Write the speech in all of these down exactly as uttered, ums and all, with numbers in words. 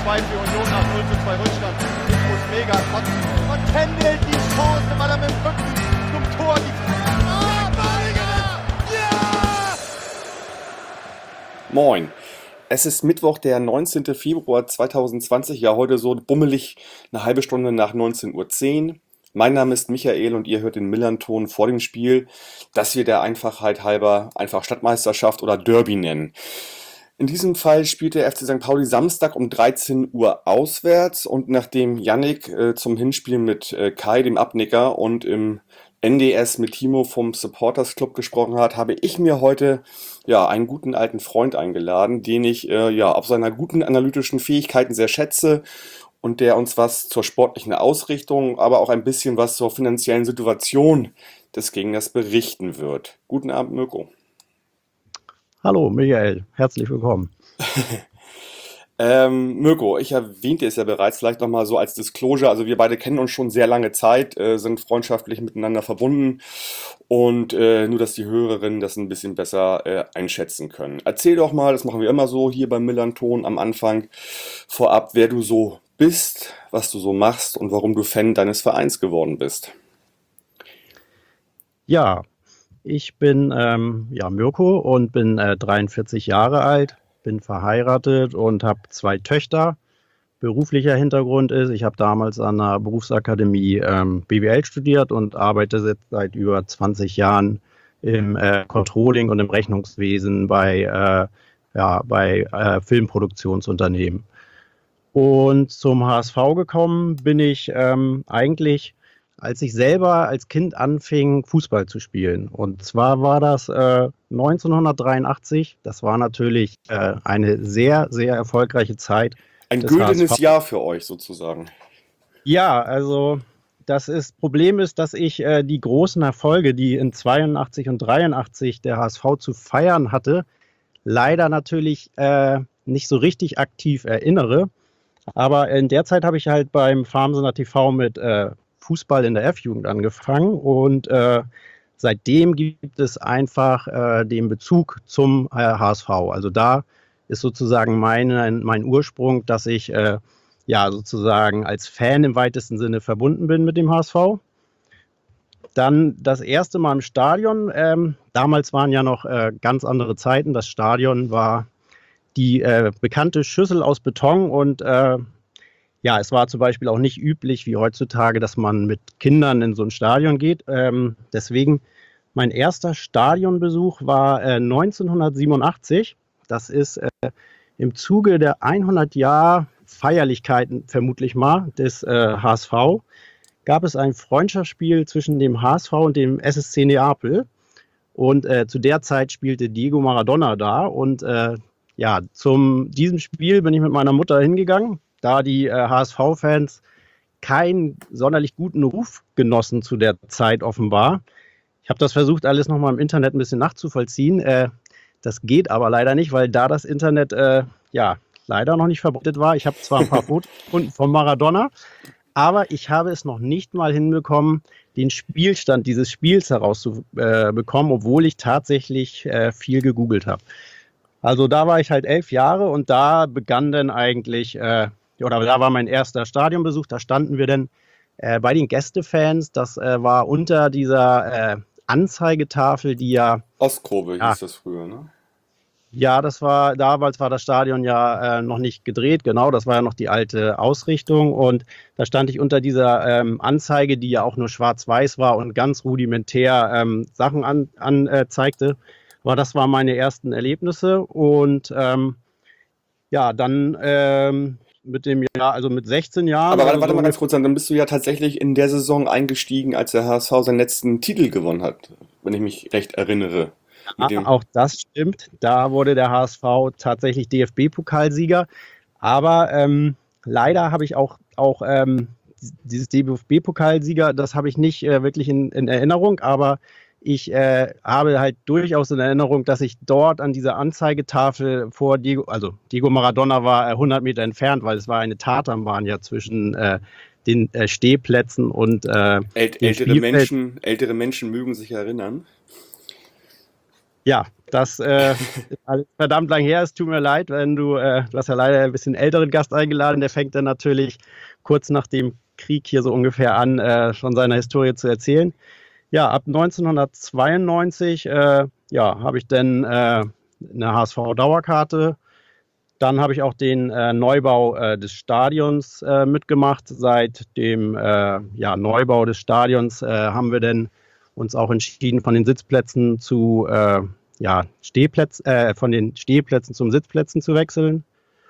zwei für Union nach null zu zwei Rückstand. Ich muss mega kotzen. Und Kendall die Chance, weil er mit dem Rücken zum Tor die Ah, Ball! Ja! Moin. Es ist Mittwoch, der neunzehnten Februar zweitausendzwanzig, ja heute so bummelig eine halbe Stunde nach neunzehn Uhr zehn. Mein Name ist Michael und ihr hört den Millern-Ton vor dem Spiel, das wir der Einfachheit halber einfach Stadtmeisterschaft oder Derby nennen. In diesem Fall spielt der F C Sankt Pauli Samstag um dreizehn Uhr auswärts und nachdem Yannick äh, zum Hinspiel mit äh, Kai, dem Abnicker, und im N D S mit Timo vom Supporters Club gesprochen hat, habe ich mir heute ja einen guten alten Freund eingeladen, den ich äh, ja auf seiner guten analytischen Fähigkeiten sehr schätze und der uns was zur sportlichen Ausrichtung, aber auch ein bisschen was zur finanziellen Situation des Gegners berichten wird. Guten Abend, Mirko. Hallo Michael, herzlich willkommen. Ähm, Mirko, ich erwähnte es ja bereits, vielleicht nochmal so als Disclosure, also wir beide kennen uns schon sehr lange Zeit, äh, sind freundschaftlich miteinander verbunden und äh, nur, dass die Hörerinnen das ein bisschen besser äh, einschätzen können. Erzähl doch mal, das machen wir immer so hier beim Millern-Ton am Anfang, vorab, wer du so bist, was du so machst und warum du Fan deines Vereins geworden bist. Ja, ich bin ähm, ja, Mirko und bin äh, dreiundvierzig Jahre alt, bin verheiratet und habe zwei Töchter. Beruflicher Hintergrund ist, ich habe damals an der Berufsakademie ähm, B W L studiert und arbeite jetzt seit über zwanzig Jahren im äh, Controlling und im Rechnungswesen bei, äh, ja, bei äh, Filmproduktionsunternehmen. Und zum H S V gekommen bin ich ähm, eigentlich, als ich selber als Kind anfing, Fußball zu spielen. Und zwar war das äh, neunzehnhundertdreiundachtzig. Das war natürlich äh, eine sehr, sehr erfolgreiche Zeit. Ein des güldenes H S V. Jahr für euch sozusagen. Ja, also das ist, Problem ist, dass ich äh, die großen Erfolge, die in zweiundachtzig und dreiundachtzig der H S V zu feiern hatte, leider natürlich äh, nicht so richtig aktiv erinnere. Aber in der Zeit habe ich halt beim Farmsender T V mit äh, Fußball in der F-Jugend angefangen und äh, seitdem gibt es einfach äh, den Bezug zum äh, H S V. Also da ist sozusagen mein, mein Ursprung, dass ich äh, ja sozusagen als Fan im weitesten Sinne verbunden bin mit dem H S V. Dann das erste Mal im Stadion. Ähm, damals waren ja noch äh, ganz andere Zeiten. Das Stadion war die äh, bekannte Schüssel aus Beton und äh, ja, es war zum Beispiel auch nicht üblich wie heutzutage, dass man mit Kindern in so ein Stadion geht. Ähm, deswegen mein erster Stadionbesuch war äh, neunzehnhundertsiebenundachtzig. Das ist äh, im Zuge der hundert Jahr Feierlichkeiten vermutlich mal des äh, H S V. Gab es ein Freundschaftsspiel zwischen dem H S V und dem S S C Neapel. Und äh, zu der Zeit spielte Diego Maradona da und äh, ja, zum diesem Spiel bin ich mit meiner Mutter hingegangen, da die äh, H S V-Fans keinen sonderlich guten Ruf genossen zu der Zeit offenbar. Ich habe das versucht, alles nochmal im Internet ein bisschen nachzuvollziehen. Äh, das geht aber leider nicht, weil da das Internet äh, ja leider noch nicht verbreitet war. Ich habe zwar ein paar Fotos gefunden von Maradona, aber ich habe es noch nicht mal hinbekommen, den Spielstand dieses Spiels herauszubekommen, obwohl ich tatsächlich äh, viel gegoogelt habe. Also da war ich halt elf Jahre und da begann dann eigentlich, äh, oder da war mein erster Stadionbesuch, da standen wir dann äh, bei den Gästefans, das äh, war unter dieser äh, Anzeigetafel, die ja... Ostkurve ja, hieß das früher, ne? Ja, das war, damals war das Stadion ja äh, noch nicht gedreht, genau, das war ja noch die alte Ausrichtung und da stand ich unter dieser ähm, Anzeige, die ja auch nur schwarz-weiß war und ganz rudimentär ähm, Sachen anzeigte. An, äh, Aber das waren meine ersten Erlebnisse und ähm, ja, dann ähm, mit dem Jahr, also mit sechzehn Jahren. Aber warte, also warte so mal ganz kurz, dann bist du ja tatsächlich in der Saison eingestiegen, als der H S V seinen letzten Titel gewonnen hat, wenn ich mich recht erinnere. Mit dem auch das stimmt, da wurde der H S V tatsächlich D F B-Pokalsieger, aber ähm, leider habe ich auch, auch ähm, dieses D F B-Pokalsieger, das habe ich nicht äh, wirklich in, in Erinnerung, aber ich äh, habe halt durchaus in Erinnerung, dass ich dort an dieser Anzeigetafel vor Diego, also Diego Maradona war äh, hundert Meter entfernt, weil es war eine Tatanbahn ja zwischen äh, den äh, Stehplätzen und äh, äl dem ältere Spielfeld. Menschen, ältere Menschen mögen sich erinnern. Ja, das äh, ist alles verdammt lang her. Es tut mir leid, wenn du, äh, du hast ja leider ein bisschen älteren Gast eingeladen, der fängt dann natürlich kurz nach dem Krieg hier so ungefähr an, äh, schon seine Historie zu erzählen. Ja, ab neunzehnhundertzweiundneunzig äh, ja, habe ich dann äh, eine H S V-Dauerkarte. Dann habe ich auch den äh, Neubau äh, des Stadions äh, mitgemacht. Seit dem äh, ja, Neubau des Stadions äh, haben wir dann uns auch entschieden, von den Sitzplätzen zu äh, ja, Stehplätzen, äh, von den Stehplätzen zum Sitzplätzen zu wechseln.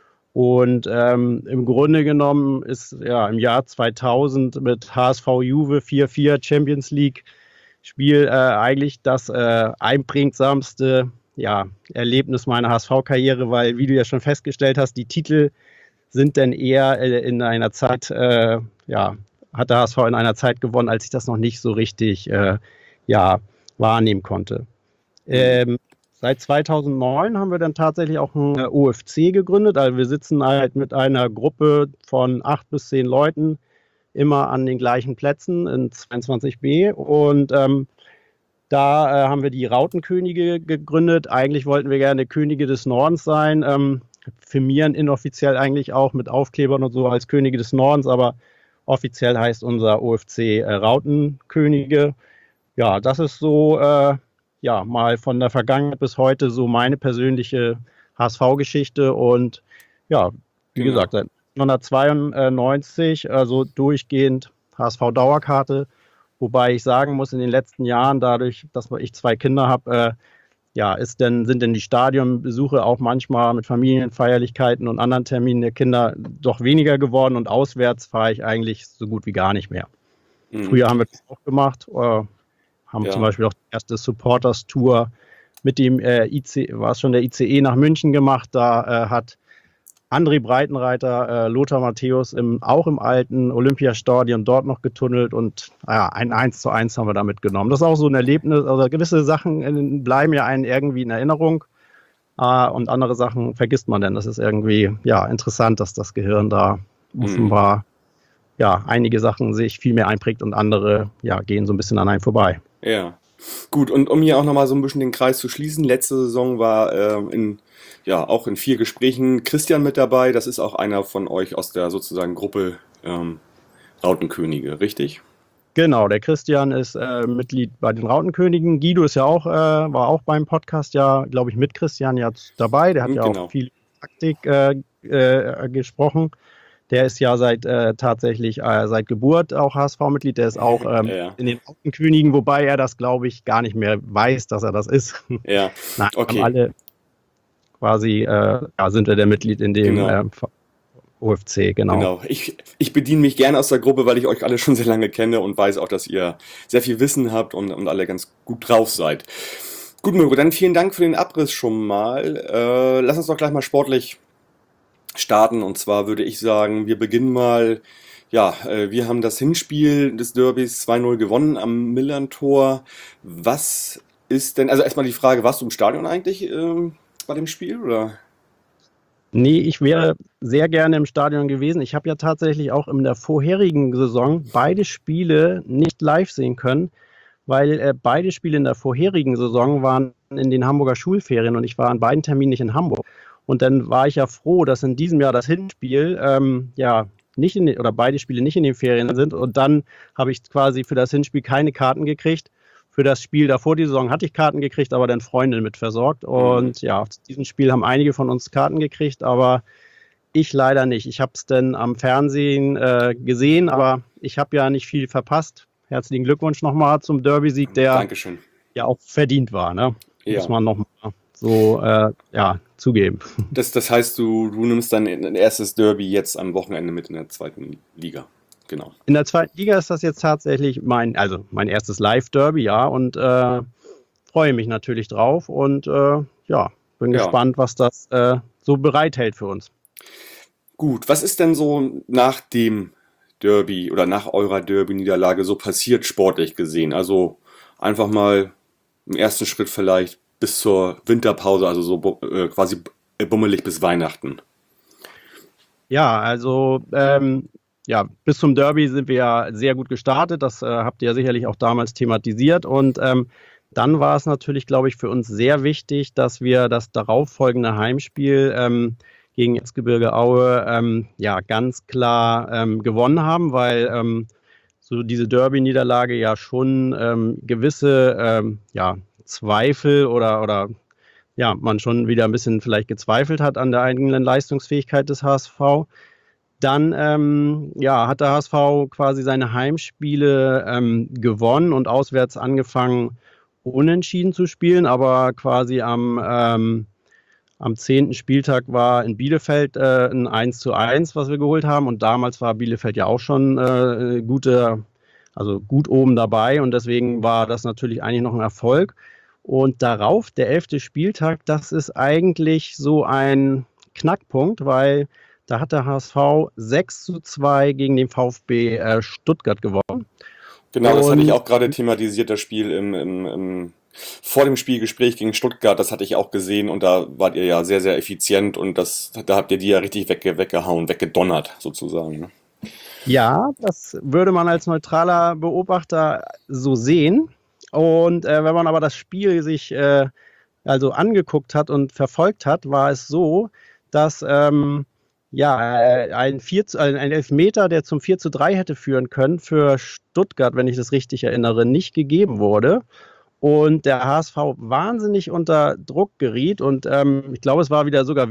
Und ähm, im Grunde genommen ist ja im Jahr zweitausend mit H S V Juve vier vier Champions League Spiel äh, eigentlich das äh, einprägsamste ja, Erlebnis meiner H S V-Karriere, weil, wie du ja schon festgestellt hast, die Titel sind dann eher äh, in einer Zeit, äh, ja, hat der H S V in einer Zeit gewonnen, als ich das noch nicht so richtig äh, ja, wahrnehmen konnte. Ähm, seit zweitausendneun haben wir dann tatsächlich auch ein äh, O F C gegründet. Also wir sitzen halt mit einer Gruppe von acht bis zehn Leuten immer an den gleichen Plätzen in zweiundzwanzig b und ähm, da äh, haben wir die Rautenkönige gegründet. Eigentlich wollten wir gerne Könige des Nordens sein, ähm, firmieren inoffiziell eigentlich auch mit Aufklebern und so als Könige des Nordens, aber offiziell heißt unser O F C äh, Rautenkönige. Ja, das ist so äh, ja mal von der Vergangenheit bis heute so meine persönliche H S V-Geschichte und ja, wie Genau. gesagt, seit neunzehnhundertzweiundneunzig, also durchgehend H S V-Dauerkarte, wobei ich sagen muss, in den letzten Jahren, dadurch, dass ich zwei Kinder habe, äh, ja, ist denn, sind denn die Stadionbesuche auch manchmal mit Familienfeierlichkeiten und anderen Terminen der Kinder doch weniger geworden und auswärts fahre ich eigentlich so gut wie gar nicht mehr. Mhm. Früher haben wir das auch gemacht, äh, haben Ja. zum Beispiel auch die erste Supporters-Tour mit dem äh, I C, war es schon der I C E nach München gemacht, da äh, hat André Breitenreiter, äh, Lothar Matthäus im, auch im alten Olympiastadion dort noch getunnelt und ja, ein eins zu eins haben wir da mitgenommen. Das ist auch so ein Erlebnis, also gewisse Sachen äh, bleiben ja einen irgendwie in Erinnerung äh, und andere Sachen vergisst man dann. Das ist irgendwie ja interessant, dass das Gehirn da Mhm. offenbar ja einige Sachen sich viel mehr einprägt und andere ja gehen so ein bisschen an einem vorbei. Ja, gut. Und um hier auch nochmal so ein bisschen den Kreis zu schließen, letzte Saison war ähm, in, ja, auch in vier Gesprächen Christian mit dabei. Das ist auch einer von euch aus der sozusagen Gruppe ähm, Rautenkönige, richtig? Genau, der Christian ist äh, Mitglied bei den Rautenkönigen. Guido ist ja auch, äh, war auch beim Podcast ja, glaube ich, mit Christian ja dabei. Der hat Mhm, ja genau. auch viel Taktik äh, äh, gesprochen. Der ist ja seit äh, tatsächlich äh, seit Geburt auch H S V-Mitglied. Der ist auch ähm, Ja, ja. in den Rautenkönigen, wobei er das, glaube ich, gar nicht mehr weiß, dass er das ist. Ja, Nein, okay. haben alle quasi, äh, ja, sind wir der Mitglied in dem Genau. ähm, O F C, genau. Genau. Ich, ich bediene mich gerne aus der Gruppe, weil ich euch alle schon sehr lange kenne und weiß auch, dass ihr sehr viel Wissen habt und, und alle ganz gut drauf seid. Gut, Mirko, dann vielen Dank für den Abriss schon mal. Äh, lass uns doch gleich mal sportlich starten. Und zwar würde ich sagen, wir beginnen mal. Ja, äh, wir haben das Hinspiel des Derbys zwei null gewonnen am Millern-Tor. Was ist denn, also erstmal die Frage, warst du im Stadion eigentlich ähm, bei dem Spiel, oder? Nee, ich wäre sehr gerne im Stadion gewesen. Ich habe ja tatsächlich auch in der vorherigen Saison beide Spiele nicht live sehen können, weil äh, beide Spiele in der vorherigen Saison waren in den Hamburger Schulferien und ich war an beiden Terminen nicht in Hamburg. Und dann war ich ja froh, dass in diesem Jahr das Hinspiel ähm, ja nicht in den, oder beide Spiele nicht in den Ferien sind. Und dann habe ich quasi für das Hinspiel keine Karten gekriegt. Für das Spiel davor die Saison hatte ich Karten gekriegt, aber dann Freunde mit versorgt. Und ja, zu diesem Spiel haben einige von uns Karten gekriegt, aber ich leider nicht. Ich habe es dann am Fernsehen äh, gesehen, aber ich habe ja nicht viel verpasst. Herzlichen Glückwunsch nochmal zum Derby-Sieg, der Dankeschön. ja auch verdient war, ne? Ja. Muss man nochmal so äh, ja, zugeben. Das, das heißt, du, du nimmst dann ein erstes Derby jetzt am Wochenende mit in der zweiten Liga. Genau. In der zweiten Liga ist das jetzt tatsächlich mein, also mein erstes Live-Derby, ja, und äh, freue mich natürlich drauf und äh, ja, bin Ja. gespannt, was das äh, so bereithält für uns. Gut, was ist denn so nach dem Derby oder nach eurer Derby-Niederlage so passiert, sportlich gesehen? Also einfach mal im ersten Schritt vielleicht bis zur Winterpause, also so bu- äh, quasi b- bummelig bis Weihnachten. Ja, also ähm, ja, bis zum Derby sind wir ja sehr gut gestartet. Das äh, habt ihr ja sicherlich auch damals thematisiert. Und ähm, dann war es natürlich, glaube ich, für uns sehr wichtig, dass wir das darauffolgende Heimspiel ähm, gegen Erzgebirge Aue ähm, ja, ganz klar ähm, gewonnen haben, weil ähm, so diese Derby-Niederlage ja schon ähm, gewisse ähm, ja, Zweifel oder, oder ja, man schon wieder ein bisschen vielleicht gezweifelt hat an der eigenen Leistungsfähigkeit des H S V. Dann ähm, ja, hat der H S V quasi seine Heimspiele ähm, gewonnen und auswärts angefangen, unentschieden zu spielen, aber quasi am, ähm, am zehnten Spieltag war in Bielefeld äh, ein eins zu eins, was wir geholt haben, und damals war Bielefeld ja auch schon äh, gute, also gut oben dabei, und deswegen war das natürlich eigentlich noch ein Erfolg. Und darauf, der elfte Spieltag, das ist eigentlich so ein Knackpunkt, weil da hat der H S V sechs zu zwei gegen den VfB äh, Stuttgart gewonnen. Genau, das hatte ich Und auch gerade thematisiert, das Spiel im, im, im vor dem Spielgespräch gegen Stuttgart, das hatte ich auch gesehen und da wart ihr ja sehr, sehr effizient und das, da habt ihr die ja richtig wegge weggehauen, weggedonnert sozusagen. Ne? ja, das würde man als neutraler Beobachter so sehen. Und äh, wenn man aber das Spiel sich äh, also angeguckt hat und verfolgt hat, war es so, dass ähm, ja, äh, ein, vier zu, ein Elfmeter, der zum vier zu drei hätte führen können, für Stuttgart, wenn ich das richtig erinnere, nicht gegeben wurde. Und der H S V wahnsinnig unter Druck geriet. Und ähm, ich glaube, es war wieder sogar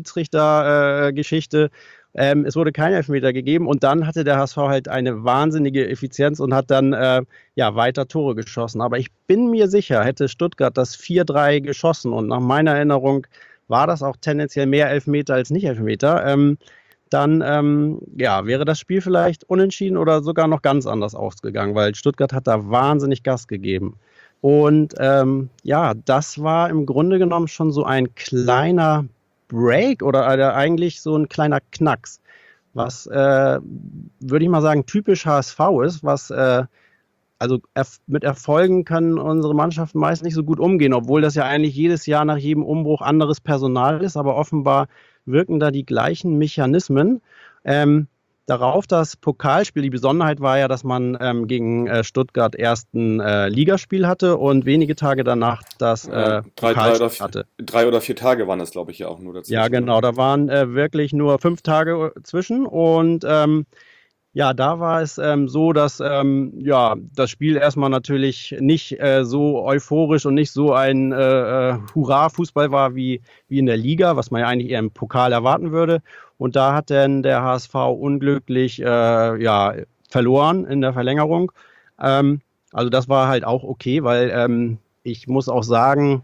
Videoschiedsrichter-Geschichte. Äh, ähm, es wurde kein Elfmeter gegeben. Und dann hatte der H S V halt eine wahnsinnige Effizienz und hat dann äh, ja, weiter Tore geschossen. Aber ich bin mir sicher, hätte Stuttgart das vier drei geschossen, und nach meiner Erinnerung war das auch tendenziell mehr Elfmeter als nicht Elfmeter, ähm, dann ähm, ja, wäre das Spiel vielleicht unentschieden oder sogar noch ganz anders ausgegangen, weil Stuttgart hat da wahnsinnig Gas gegeben. Und ähm, ja, das war im Grunde genommen schon so ein kleiner Break oder äh, eigentlich so ein kleiner Knacks, was, äh, würde ich mal sagen, typisch H S V ist, was äh, also erf mit Erfolgen können unsere Mannschaften meist nicht so gut umgehen, obwohl das ja eigentlich jedes Jahr nach jedem Umbruch anderes Personal ist, aber offenbar wirken da die gleichen Mechanismen. Ähm, darauf das Pokalspiel, die Besonderheit war ja, dass man ähm, gegen äh, Stuttgart erst ein äh, Ligaspiel hatte und wenige Tage danach das Ja, äh, drei, drei, oder, Pokalspiel hatte. drei oder vier Tage waren das, glaube ich, ja auch nur dazwischen. Ja, genau, da waren äh, wirklich nur fünf Tage zwischen, und ähm, ja, da war es ähm, so, dass ähm, ja, das Spiel erstmal natürlich nicht äh, so euphorisch und nicht so ein äh, äh, Hurra-Fußball war wie, wie in der Liga, was man ja eigentlich eher im Pokal erwarten würde. Und da hat dann der H S V unglücklich äh, ja, verloren in der Verlängerung. Ähm, also das war halt auch okay, weil ähm, ich muss auch sagen,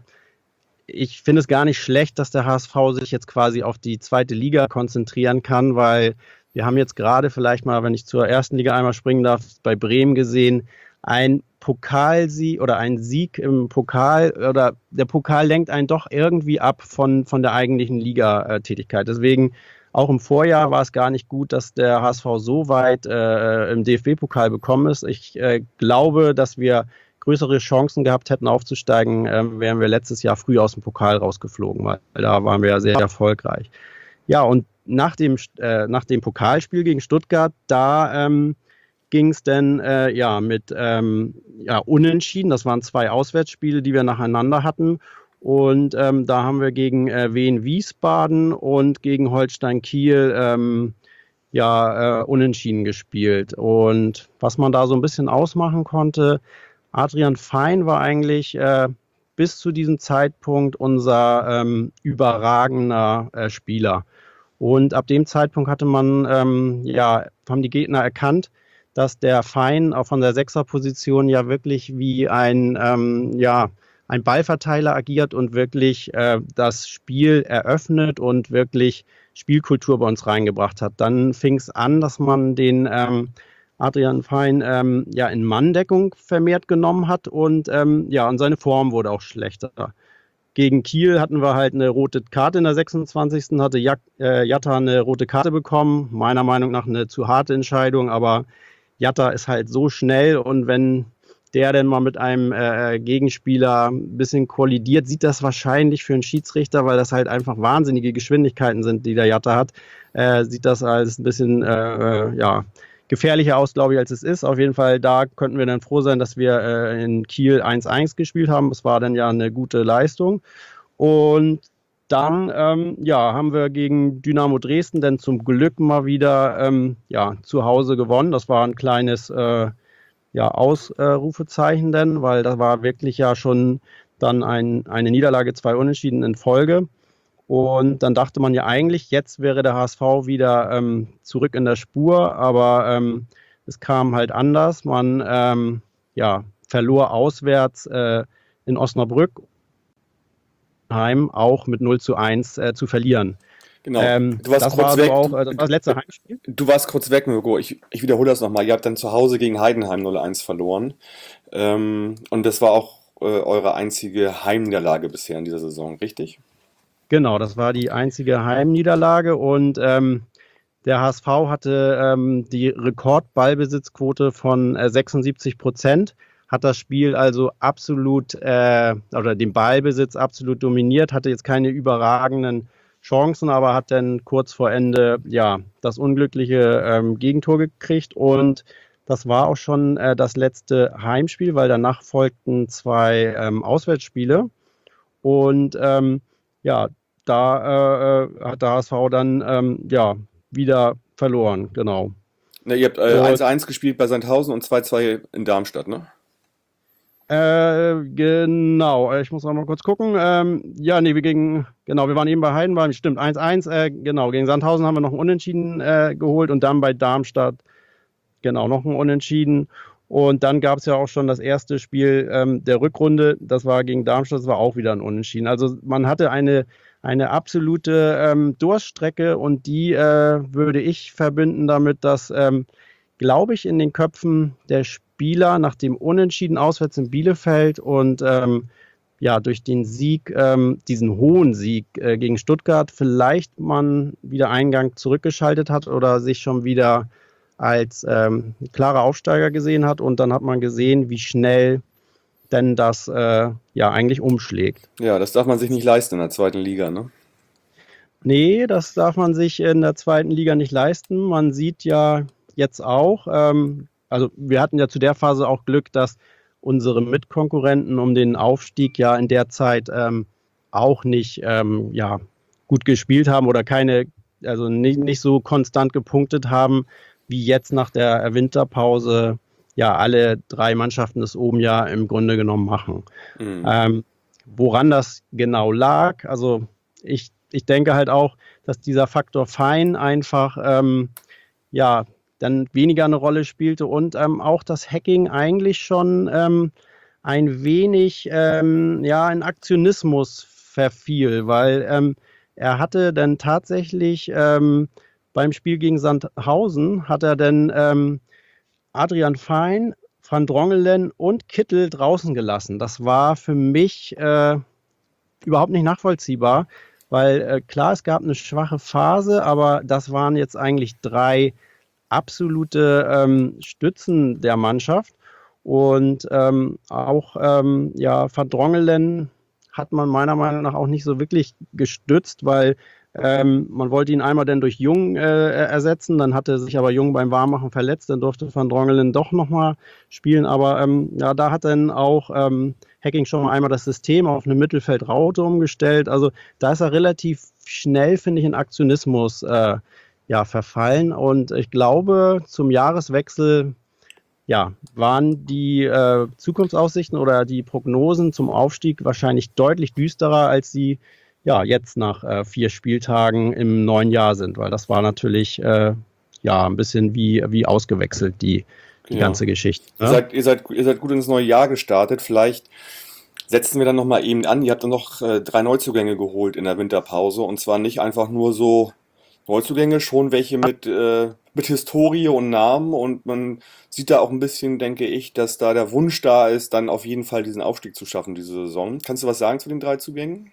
ich finde es gar nicht schlecht, dass der H S V sich jetzt quasi auf die zweite Liga konzentrieren kann, weil wir haben jetzt gerade vielleicht mal, wenn ich zur ersten Liga einmal springen darf, bei Bremen gesehen, ein Pokalsieg oder ein Sieg im Pokal, oder der Pokal lenkt einen doch irgendwie ab von, von der eigentlichen Liga-Tätigkeit. Deswegen auch im Vorjahr war es gar nicht gut, dass der H S V so weit äh, im D F B-Pokal bekommen ist. Ich äh, glaube, dass wir größere Chancen gehabt hätten aufzusteigen, äh, wären wir letztes Jahr früh aus dem Pokal rausgeflogen, weil da waren wir ja sehr erfolgreich. Ja, und nach dem, äh, nach dem Pokalspiel gegen Stuttgart, da ähm, ging es dann äh, ja, mit ähm, ja, Unentschieden. Das waren zwei Auswärtsspiele, die wir nacheinander hatten. Und ähm, da haben wir gegen äh, Wien Wiesbaden und gegen Holstein Kiel ähm, ja, äh, unentschieden gespielt. Und was man da so ein bisschen ausmachen konnte, Adrian Fein war eigentlich äh, bis zu diesem Zeitpunkt unser ähm, überragender äh, Spieler. Und ab dem Zeitpunkt hatte man, ähm, ja, haben die Gegner erkannt, dass der Fein auch von der Sechserposition ja wirklich wie ein, ähm, ja, ein Ballverteiler agiert und wirklich äh, das Spiel eröffnet und wirklich Spielkultur bei uns reingebracht hat. Dann fing es an, dass man den ähm, Adrian Fein ähm, ja, in Manndeckung vermehrt genommen hat, und ähm, ja, und seine Form wurde auch schlechter. Gegen Kiel hatten wir halt eine rote Karte in der sechsundzwanzigsten hatte Jak äh, Jatta eine rote Karte bekommen. Meiner Meinung nach eine zu harte Entscheidung, aber Jatta ist halt so schnell, und wenn der denn mal mit einem äh, Gegenspieler ein bisschen kollidiert, sieht das wahrscheinlich für einen Schiedsrichter, weil das halt einfach wahnsinnige Geschwindigkeiten sind, die der Jatta hat, äh, sieht das als ein bisschen äh, ja, gefährlicher aus, glaube ich, als es ist. Auf jeden Fall, da könnten wir dann froh sein, dass wir äh, in Kiel eins eins gespielt haben. Es war dann ja eine gute Leistung. Und dann ähm, ja, haben wir gegen Dynamo Dresden dann zum Glück mal wieder ähm, ja, zu Hause gewonnen. Das war ein kleines äh, ja, Ausrufezeichen denn, weil das war wirklich ja schon dann ein, eine Niederlage, zwei Unentschieden in Folge. Und dann dachte man ja eigentlich, jetzt wäre der H S V wieder ähm, zurück in der Spur, aber ähm, es kam halt anders. Man ähm, ja, verlor auswärts äh, in Osnabrück, heim auch mit null zu eins äh, zu verlieren. Genau. Ähm, du warst das kurz war weg. so auch äh, das, war das letzte Heimspiel. Du warst kurz weg, Mirko. Ich, ich wiederhole das nochmal. Ihr habt dann zu Hause gegen Heidenheim null eins verloren. Ähm, und das war auch äh, eure einzige Heimniederlage bisher in dieser Saison, richtig? Genau, das war die einzige Heimniederlage und ähm, der H S V hatte ähm, die Rekordballbesitzquote von äh, sechsundsiebzig Prozent, hat das Spiel also absolut, äh, oder den Ballbesitz absolut dominiert, hatte jetzt keine überragenden Chancen, aber hat dann kurz vor Ende ja das unglückliche ähm, Gegentor gekriegt und das war auch schon äh, das letzte Heimspiel, weil danach folgten zwei ähm, Auswärtsspiele und ähm, ja, da äh, hat der H S V dann ähm, ja, wieder verloren, genau. Ne, ihr habt äh, Und, eins eins gespielt bei Sandhausen und zwei zwei in Darmstadt, ne? äh, genau, ich muss noch mal kurz gucken. Ähm, ja, nee, wir gegen, genau, wir waren eben bei Heidenheim, stimmt, eins eins, äh, genau, gegen Sandhausen haben wir noch einen Unentschieden äh, geholt und dann bei Darmstadt, genau, noch ein Unentschieden. Und dann gab es ja auch schon das erste Spiel ähm, der Rückrunde, das war gegen Darmstadt, das war auch wieder ein Unentschieden. Also man hatte eine, eine absolute ähm, Durststrecke und die äh, würde ich verbinden damit, dass, ähm, glaube ich, in den Köpfen der Spieler nach dem Unentschieden auswärts in Bielefeld und ähm, ja, durch den Sieg, ähm, diesen hohen Sieg äh, gegen Stuttgart, vielleicht man wieder Eingang zurückgeschaltet hat oder sich schon wieder als ähm, klarer Aufsteiger gesehen hat und dann hat man gesehen, wie schnell denn das äh, ja eigentlich umschlägt. Ja, das darf man sich nicht leisten in der zweiten Liga, ne? Nee, das darf man sich in der zweiten Liga nicht leisten. Man sieht ja jetzt auch, ähm, also wir hatten ja zu der Phase auch Glück, dass unsere Mitkonkurrenten um den Aufstieg ja in der Zeit ähm, auch nicht ähm, ja, gut gespielt haben oder keine, also nicht, nicht so konstant gepunktet haben, wie jetzt nach der Winterpause ja alle drei Mannschaften das oben ja im Grunde genommen machen. Mhm. Ähm, woran das genau lag, also ich, ich denke halt auch, dass dieser Faktor Fein einfach ähm, ja dann weniger eine Rolle spielte und ähm, auch das Hacking eigentlich schon ähm, ein wenig ähm, ja in Aktionismus verfiel, weil ähm, er hatte dann tatsächlich ähm, beim Spiel gegen Sandhausen hat er dann ähm, Adrian Fein, Van Drongelen und Kittel draußen gelassen. Das war für mich äh, überhaupt nicht nachvollziehbar, weil äh, klar, es gab eine schwache Phase, aber das waren jetzt eigentlich drei absolute ähm, Stützen der Mannschaft. Und ähm, auch ähm, ja, Van Drongelen hat man meiner Meinung nach auch nicht so wirklich gestützt, weil ähm, man wollte ihn einmal dann durch Jung äh, ersetzen, dann hatte sich aber Jung beim Warmmachen verletzt, dann durfte Van Drongelen doch nochmal spielen, aber ähm, ja, da hat dann auch ähm, Hacking schon einmal das System auf eine Mittelfeldraute umgestellt, also da ist er relativ schnell, finde ich, in Aktionismus äh, ja, verfallen und ich glaube, zum Jahreswechsel ja, waren die äh, Zukunftsaussichten oder die Prognosen zum Aufstieg wahrscheinlich deutlich düsterer, als sie ja jetzt nach äh, vier Spieltagen im neuen Jahr sind, weil das war natürlich äh, ja ein bisschen wie, wie ausgewechselt, die, die Ja. ganze Geschichte. Ihr Ne? seid, ihr seid, ihr seid gut ins neue Jahr gestartet. Vielleicht setzen wir dann nochmal eben an. Ihr habt dann noch äh, drei Neuzugänge geholt in der Winterpause. Und zwar nicht einfach nur so Neuzugänge, schon welche mit, äh, mit Historie und Namen. Und man sieht da auch ein bisschen, denke ich, dass da der Wunsch da ist, dann auf jeden Fall diesen Aufstieg zu schaffen diese Saison. Kannst du was sagen zu den drei Zugängen?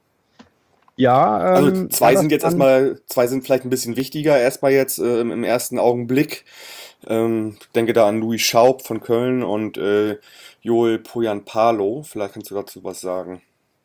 Ja, ähm, Also zwei ja, sind jetzt das kann- erstmal, zwei sind vielleicht ein bisschen wichtiger, erstmal jetzt äh, im, im ersten Augenblick. Ähm, denke da an Louis Schaub von Köln und äh, Joel Poyanpalo. Vielleicht kannst du dazu was sagen.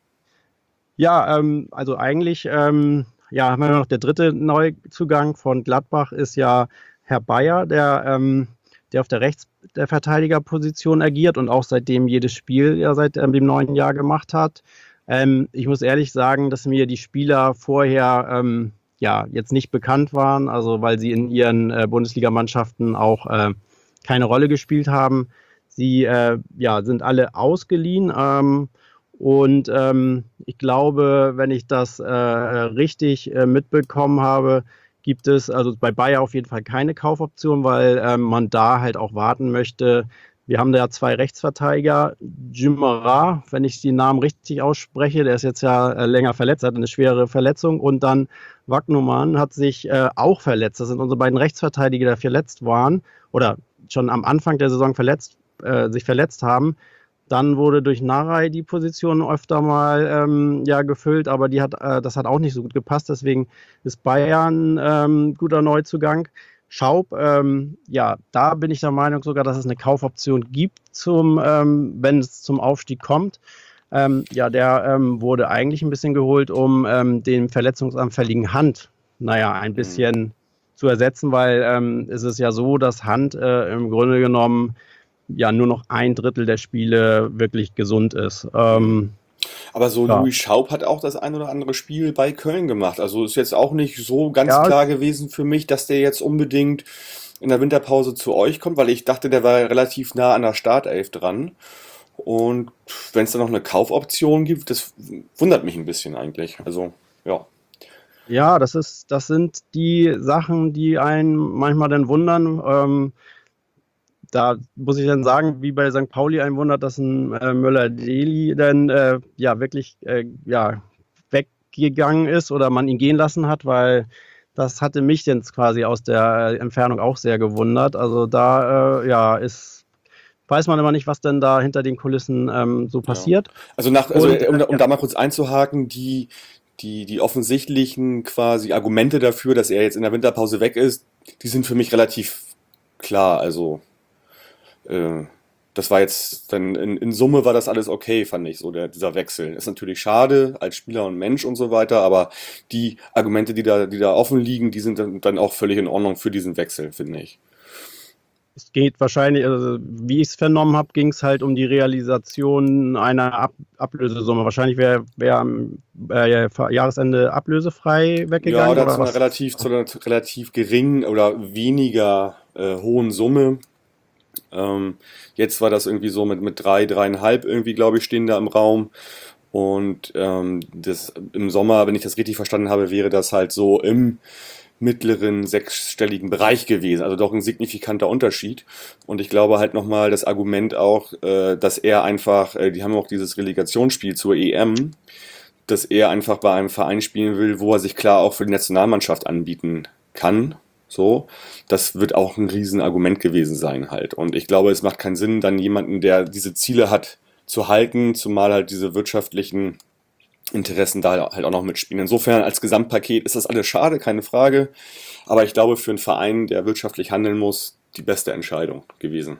Ja, ähm, also eigentlich, ähm, ja, haben wir noch der dritte Neuzugang von Gladbach ist ja Herr Bayer, der, ähm, der auf der Rechts der Verteidigerposition agiert und auch seitdem jedes Spiel ja seit ähm, dem neuen Jahr gemacht hat. Ähm, ich muss ehrlich sagen, dass mir die Spieler vorher ähm, ja jetzt nicht bekannt waren, also weil sie in ihren äh, Bundesligamannschaften auch äh, keine Rolle gespielt haben. Sie äh, ja, sind alle ausgeliehen ähm, und ähm, ich glaube, wenn ich das äh, richtig äh, mitbekommen habe, gibt es also bei Bayer auf jeden Fall keine Kaufoption, weil ähm, man da halt auch warten möchte. Wir haben da ja zwei Rechtsverteidiger. Djimara, wenn ich den Namen richtig ausspreche, der ist jetzt ja äh, länger verletzt, hat eine schwere Verletzung. Und dann Wagnumann hat sich äh, auch verletzt. Das sind unsere beiden Rechtsverteidiger, die verletzt waren oder schon am Anfang der Saison verletzt, äh, sich verletzt haben. Dann wurde durch Narei die Position öfter mal ähm, ja, gefüllt, aber die hat, äh, das hat auch nicht so gut gepasst. Deswegen ist Bayern ähm, guter Neuzugang. Schaub, ähm, ja, da bin ich der Meinung sogar, dass es eine Kaufoption gibt, zum, ähm, wenn es zum Aufstieg kommt. Ähm, ja, der ähm, wurde eigentlich ein bisschen geholt, um ähm, den verletzungsanfälligen Hand, naja, ein bisschen mhm. zu ersetzen, weil ähm, es ist ja so, dass Hand äh, im Grunde genommen ja nur noch ein Drittel der Spiele wirklich gesund ist. Ähm, Aber so ja. Louis Schaub hat auch das ein oder andere Spiel bei Köln gemacht. Also ist jetzt auch nicht so ganz Ja. klar gewesen für mich, dass der jetzt unbedingt in der Winterpause zu euch kommt, weil ich dachte, der war relativ nah an der Startelf dran. Und wenn es da noch eine Kaufoption gibt, das wundert mich ein bisschen eigentlich. Also, ja. Ja, das ist, das sind die Sachen, die einen manchmal dann wundern. Ähm, da muss ich dann sagen, wie bei Sankt Pauli ein Wunder, dass ein äh, Müller-Deli dann äh, ja wirklich äh, ja, weggegangen ist oder man ihn gehen lassen hat, weil das hatte mich jetzt quasi aus der Entfernung auch sehr gewundert. Also da äh, ja ist, weiß man immer nicht, was denn da hinter den Kulissen ähm, so passiert. Ja. Also nach, also Und, um, äh, um ja. da mal kurz einzuhaken, die, die, die offensichtlichen quasi Argumente dafür, dass er jetzt in der Winterpause weg ist, die sind für mich relativ klar. Also äh, das war jetzt dann in, in Summe war das alles okay, fand ich so, der, dieser Wechsel. Ist natürlich schade als Spieler und Mensch und so weiter, aber die Argumente, die da, die da offen liegen, die sind dann, dann auch völlig in Ordnung für diesen Wechsel, finde ich. Es geht wahrscheinlich, also wie ich es vernommen habe, ging es halt um die Realisation einer Ab Ablösesumme. Wahrscheinlich wäre wär am äh, Jahresende ablösefrei weggegangen. Ja, oder, oder zu einer was? relativ, zu einer relativ geringen oder weniger äh, hohen Summe. Ähm, jetzt war das irgendwie so mit, mit drei, dreieinhalb irgendwie, glaube ich, stehen da im Raum. Und ähm, das, im Sommer, wenn ich das richtig verstanden habe, wäre das halt so im mittleren sechsstelligen Bereich gewesen. Also doch ein signifikanter Unterschied. Und ich glaube halt nochmal das Argument auch, äh, dass er einfach, äh, die haben auch dieses Relegationsspiel zur E M, dass er einfach bei einem Verein spielen will, wo er sich klar auch für die Nationalmannschaft anbieten kann. So, das wird auch ein Riesenargument gewesen sein halt. Und ich glaube, es macht keinen Sinn, dann jemanden, der diese Ziele hat, zu halten, zumal halt diese wirtschaftlichen Interessen da halt auch noch mitspielen. Insofern als Gesamtpaket ist das alles schade, keine Frage. Aber ich glaube, für einen Verein, der wirtschaftlich handeln muss, die beste Entscheidung gewesen.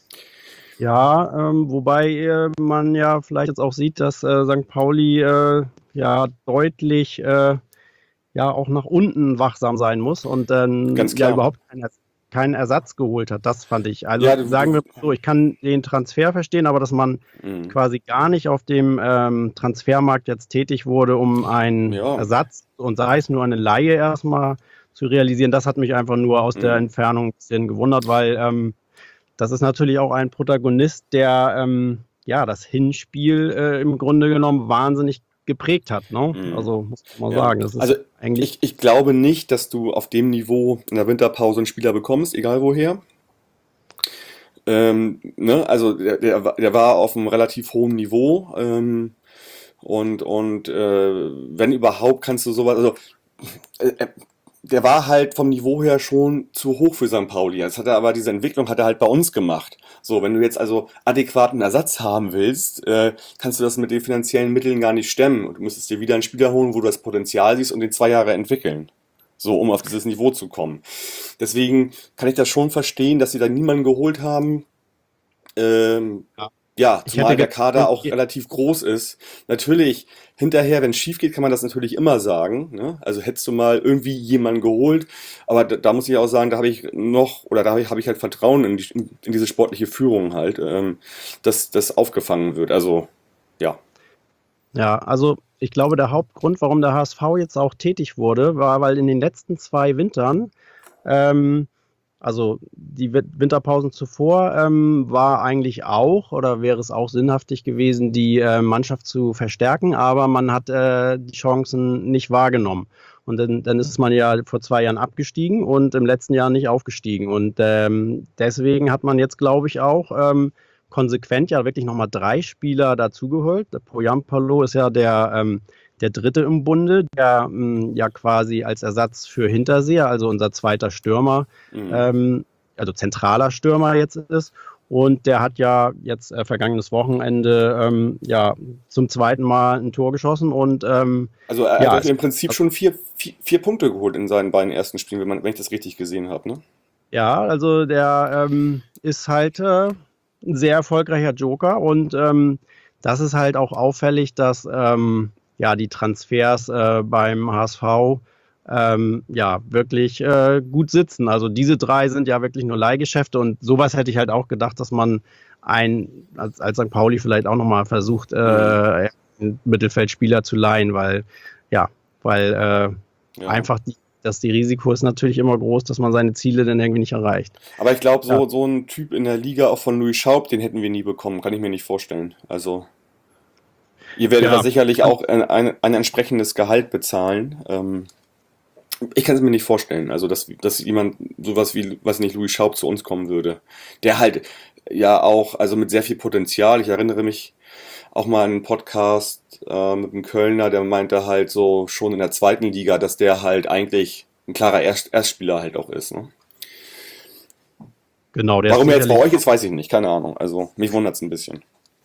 Ja, ähm, wobei äh, man ja vielleicht jetzt auch sieht, dass äh, Sankt Pauli äh, ja deutlich äh, ja auch nach unten wachsam sein muss und dann Ganz klar. ja überhaupt keinen, keinen Ersatz geholt hat. Das fand ich. Also Ja, du- sagen wir so, ich kann den Transfer verstehen, aber dass man Mhm. quasi gar nicht auf dem ähm, Transfermarkt jetzt tätig wurde, um einen Ja. Ersatz und sei es nur eine Laie erstmal zu realisieren, das hat mich einfach nur aus der Mhm. Entfernung ein bisschen gewundert, weil ähm, das ist natürlich auch ein Protagonist, der ähm, ja das Hinspiel äh, im Grunde genommen wahnsinnig geprägt hat. Ne? Mhm. Also muss man mal Ja. sagen, das ist Also eigentlich ich, ich glaube nicht, dass du auf dem Niveau in der Winterpause einen Spieler bekommst, egal woher. Ähm, ne? Also der, der, war- der war auf einem relativ hohen Niveau. Ähm, und und äh, wenn überhaupt, kannst du sowas. Also äh, äh, der war halt vom Niveau her schon zu hoch für Sankt Pauli. Jetzt hat er aber diese Entwicklung hat er halt bei uns gemacht. So, wenn du jetzt also adäquaten Ersatz haben willst, äh, kannst du das mit den finanziellen Mitteln gar nicht stemmen. Und du müsstest dir wieder einen Spieler holen, wo du das Potenzial siehst und den zwei Jahre entwickeln. So, um auf dieses Niveau zu kommen. Deswegen kann ich das schon verstehen, dass sie da niemanden geholt haben, ähm, Ja. Ja, Ich zumal hätte der ge- Kader auch relativ groß ist. Natürlich, hinterher, wenn es schief geht, kann man das natürlich immer sagen. Ne? Also hättest du mal irgendwie jemanden geholt, aber da, da muss ich auch sagen, da habe ich noch, oder da habe ich, hab ich halt Vertrauen in, die, in diese sportliche Führung halt, ähm, dass das aufgefangen wird. Also, ja. Ja, also ich glaube, der Hauptgrund, warum der H S V jetzt auch tätig wurde, war, weil in den letzten zwei Wintern, ähm, also die Wi- Winterpausen zuvor, ähm, war eigentlich auch oder wäre es auch sinnhaftig gewesen, die äh, Mannschaft zu verstärken, aber man hat äh, die Chancen nicht wahrgenommen. Und dann, dann ist man ja vor zwei Jahren abgestiegen und im letzten Jahr nicht aufgestiegen. Und ähm, deswegen hat man jetzt, glaube ich, auch ähm, konsequent ja wirklich nochmal drei Spieler dazugeholt. Der Poyampalo ist ja der, ähm, der dritte im Bunde, der ähm, ja quasi als Ersatz für Hinterseher, also unser zweiter Stürmer, Mhm. ähm, also zentraler Stürmer jetzt ist. Und der hat ja jetzt äh, vergangenes Wochenende ähm, ja zum zweiten Mal ein Tor geschossen und ähm, Also er hat ja, euch es, im Prinzip schon vier, vier, vier Punkte geholt in seinen beiden ersten Spielen, wenn, man, wenn ich das richtig gesehen habe, ne? ja, also der ähm, ist halt äh, ein sehr erfolgreicher Joker und ähm, das ist halt auch auffällig, dass ähm, ja die Transfers äh, beim H S V ähm, ja wirklich äh, gut sitzen. Also diese drei sind ja wirklich nur Leihgeschäfte und sowas hätte ich halt auch gedacht, dass man ein als, als Sankt Pauli vielleicht auch nochmal versucht, äh, Mhm. einen Mittelfeldspieler zu leihen, weil ja, weil äh, Ja. einfach die dass die Risiko ist natürlich immer groß, dass man seine Ziele dann irgendwie nicht erreicht. Aber ich glaube, Ja, so, so ein Typ in der Liga auch von Louis Schaub, den hätten wir nie bekommen, kann ich mir nicht vorstellen. Also, ihr werdet da ja, sicherlich auch ein, ein, ein entsprechendes Gehalt bezahlen. Ähm, ich kann es mir nicht vorstellen, also dass, dass jemand sowas wie, was nicht, Louis Schaub zu uns kommen würde. Der halt ja auch, also mit sehr viel Potenzial. Ich erinnere mich auch mal an einen Podcast äh, mit einem Kölner, der meinte halt so schon in der zweiten Liga, dass der halt eigentlich ein klarer Erst Erstspieler halt auch ist. Ne? genau, der ist Warum er jetzt bei sicherlich, euch ist, weiß ich nicht, keine Ahnung. Also mich wundert es ein bisschen.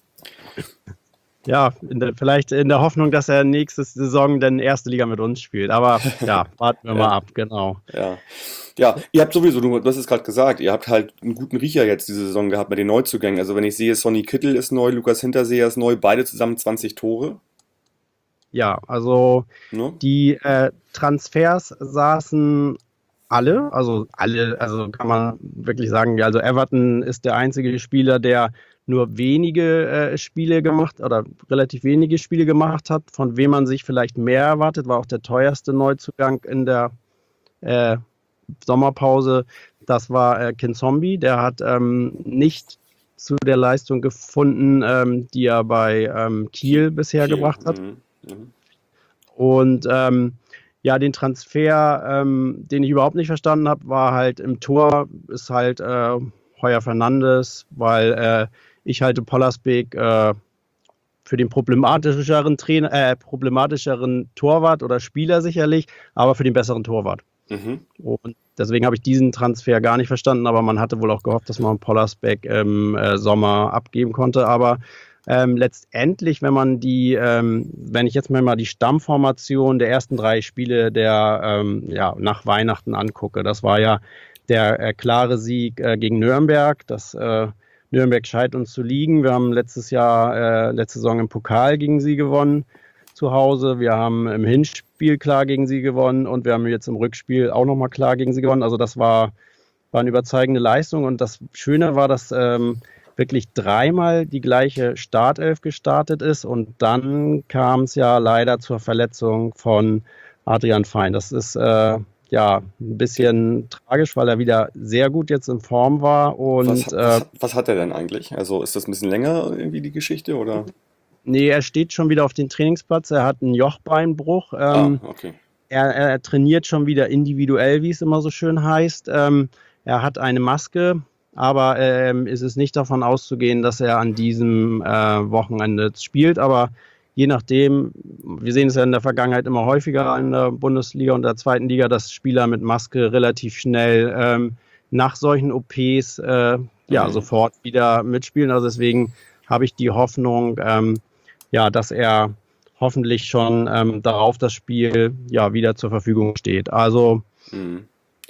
ja, in der, vielleicht in der Hoffnung, dass er nächste Saison dann erste Liga mit uns spielt. Aber ja, warten wir mal Ja, ab, genau. ja. Ja, ihr habt sowieso, du hast es gerade gesagt, ihr habt halt einen guten Riecher jetzt diese Saison gehabt mit den Neuzugängen. Also wenn ich sehe, Sonny Kittel ist neu, Lukas Hinterseher ist neu, beide zusammen zwanzig Tore. Ja, also Ne? die äh, Transfers saßen alle, also alle, also kann man wirklich sagen, ja, also Everton ist der einzige Spieler, der nur wenige äh, Spiele gemacht oder relativ wenige Spiele gemacht hat, von wem man sich vielleicht mehr erwartet, war auch der teuerste Neuzugang in der äh, Sommerpause. Das war äh, Kinzombie, der hat ähm, nicht zu der Leistung gefunden, ähm, die er bei ähm, Kiel. Kiel bisher Kiel. gebracht hat. Mhm. Mhm. Und ähm, ja, den Transfer, ähm, den ich überhaupt nicht verstanden habe, war halt im Tor ist halt äh, Heuer Fernandes, weil äh, ich halte Pollersbeek äh, für den problematischeren Trainer, äh, problematischeren Torwart oder Spieler sicherlich, aber für den besseren Torwart. Mhm. Und deswegen habe ich diesen Transfer gar nicht verstanden, aber man hatte wohl auch gehofft, dass man Pollersbeck im äh, Sommer abgeben konnte. Aber ähm, letztendlich, wenn man die, ähm, wenn ich jetzt mir mal die Stammformation der ersten drei Spiele der ähm, ja, nach Weihnachten angucke, das war ja der äh, klare Sieg äh, gegen Nürnberg. Das äh, Nürnberg scheint uns zu liegen. Wir haben letztes Jahr, äh, letzte Saison im Pokal gegen sie gewonnen zu Hause. Wir haben im Hinspiel klar gegen sie gewonnen und wir haben jetzt im Rückspiel auch nochmal klar gegen sie gewonnen. Also das war, war eine überzeugende Leistung und das Schöne war, dass ähm, wirklich dreimal die gleiche Startelf gestartet ist und dann kam es ja leider zur Verletzung von Adrian Fein. Das ist äh, ja ein bisschen tragisch, weil er wieder sehr gut jetzt in Form war Was, und äh, was, was hat er denn eigentlich? Also ist das ein bisschen länger irgendwie die Geschichte oder? nee, er steht schon wieder auf dem Trainingsplatz. Er hat einen Jochbeinbruch. Ah, Ähm, okay. er, er trainiert schon wieder individuell, wie es immer so schön heißt. Ähm, er hat eine Maske, aber ähm, es ist nicht davon auszugehen, dass er an diesem äh, Wochenende spielt. Aber je nachdem, wir sehen es ja in der Vergangenheit immer häufiger in der Bundesliga und der zweiten Liga, dass Spieler mit Maske relativ schnell ähm, nach solchen O Ps äh, ja, Mhm. sofort wieder mitspielen. Also deswegen habe ich die Hoffnung, ähm, ja, dass er hoffentlich schon ähm, darauf das Spiel ja wieder zur Verfügung steht. Also Mhm.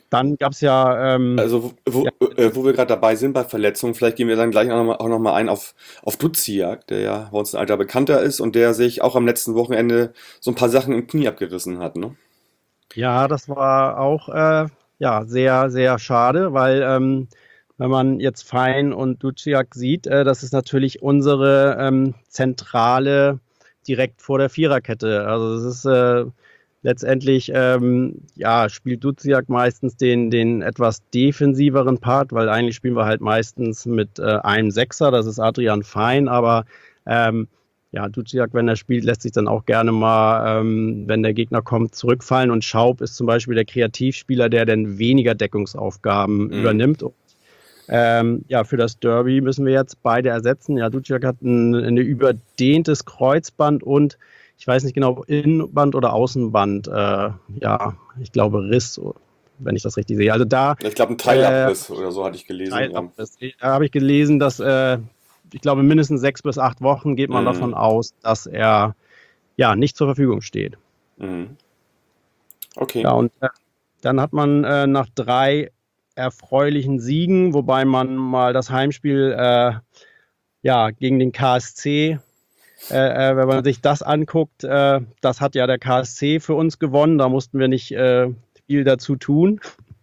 Dann gab es ja, ähm, Also, wo, ja, wo, äh, wo wir gerade dabei sind bei Verletzungen, vielleicht gehen wir dann gleich auch nochmal auch noch mal ein auf, auf Duziak, der ja bei uns ein alter Bekannter ist und der sich auch am letzten Wochenende so ein paar Sachen im Knie abgerissen hat, ne? ja, das war auch äh, ja, sehr, sehr schade, weil ähm, wenn man jetzt Fein und Duciak sieht, äh, das ist natürlich unsere ähm, Zentrale direkt vor der Viererkette. Also es ist äh, letztendlich, ähm, ja, spielt Duciak meistens den, den etwas defensiveren Part, weil eigentlich spielen wir halt meistens mit äh, einem Sechser, das ist Adrian Fein, aber ähm, ja, Duciak, wenn er spielt, lässt sich dann auch gerne mal, ähm, wenn der Gegner kommt, zurückfallen. Und Schaub ist zum Beispiel der Kreativspieler, der dann weniger Deckungsaufgaben Mhm. übernimmt. Ähm, ja, für das Derby müssen wir jetzt beide ersetzen. Ja, Duciak hat ein, ein überdehntes Kreuzband und ich weiß nicht genau, Innenband oder Außenband. Äh, ja, ich glaube Riss, wenn ich das richtig sehe. Also da Ich glaube, ein Teilabriss oder so hatte ich gelesen. Ja. Teilabriss. Da habe ich gelesen, dass äh, ich glaube, mindestens sechs bis acht Wochen geht man Mhm. davon aus, dass er ja nicht zur Verfügung steht. Mhm. Okay. Ja, und äh, dann hat man äh, nach drei erfreulichen Siegen, wobei man mal das Heimspiel äh, ja, gegen den K S C, äh, äh, wenn man sich das anguckt, äh, das hat ja der K S C für uns gewonnen, da mussten wir nicht äh, viel dazu tun.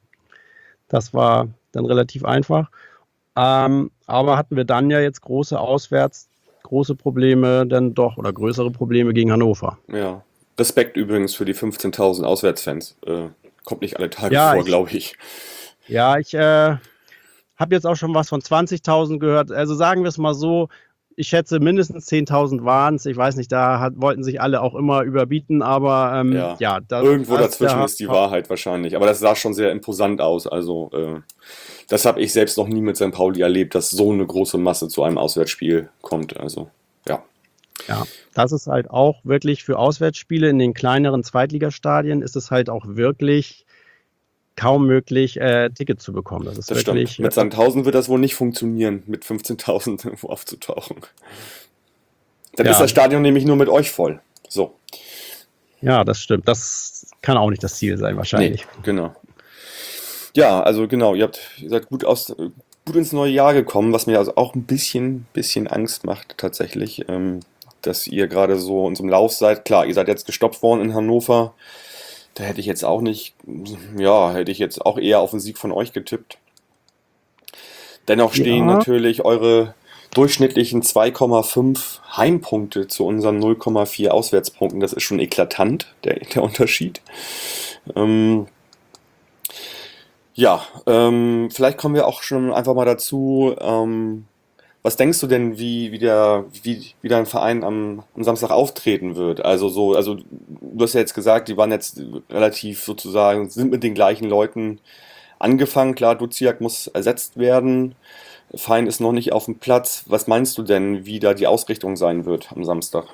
Das war dann relativ einfach. Ähm, aber hatten wir dann ja jetzt große Auswärts, große Probleme dann doch oder größere Probleme gegen Hannover. Ja. Respekt übrigens für die fünfzehntausend Auswärtsfans. Äh, kommt nicht alle Tage Ja, vor, ich- glaube ich. Ja, ich äh, habe jetzt auch schon was von zwanzigtausend gehört. Also sagen wir es mal so, ich schätze mindestens zehntausend waren es. Ich weiß nicht, da hat, wollten sich alle auch immer überbieten, aber ähm, Ja. ja, das, Irgendwo das, dazwischen der- ist die Wahrheit wahrscheinlich. Aber das sah schon sehr imposant aus. Also, äh, das habe ich selbst noch nie mit Sankt Pauli erlebt, dass so eine große Masse zu einem Auswärtsspiel kommt. Also, ja. Ja, das ist halt auch wirklich für Auswärtsspiele in den kleineren Zweitligastadien ist es halt auch wirklich kaum möglich, äh, Tickets zu bekommen. Das ist Das wirklich. stimmt. Mit Sandhausen wird das wohl nicht funktionieren, mit fünfzehntausend irgendwo aufzutauchen. Dann Ja. ist das Stadion nämlich nur mit euch voll. So. Ja, das stimmt. Das kann auch nicht das Ziel sein, wahrscheinlich. Nee, genau. Ja, also genau, ihr habt, ihr seid gut aus, gut ins neue Jahr gekommen, was mir also auch ein bisschen, bisschen Angst macht tatsächlich, ähm, dass ihr gerade so in so einem Lauf seid. Klar, ihr seid jetzt gestoppt worden in Hannover. Da hätte ich jetzt auch nicht, ja, hätte ich jetzt auch eher auf den Sieg von euch getippt. Dennoch stehen Ja. natürlich eure durchschnittlichen zwei Komma fünf Heimpunkte zu unseren null Komma vier Auswärtspunkten. Das ist schon eklatant, der, der Unterschied. Ähm, ja, ähm, vielleicht kommen wir auch schon einfach mal dazu. Ähm, was denkst du denn, wie, wie, der, wie, wie dein Verein am, am Samstag auftreten wird? Also so, also du hast ja jetzt gesagt, die waren jetzt relativ sozusagen, sind mit den gleichen Leuten angefangen. Klar, Duziak muss ersetzt werden. Fein ist noch nicht auf dem Platz. Was meinst du denn, wie da die Ausrichtung sein wird am Samstag?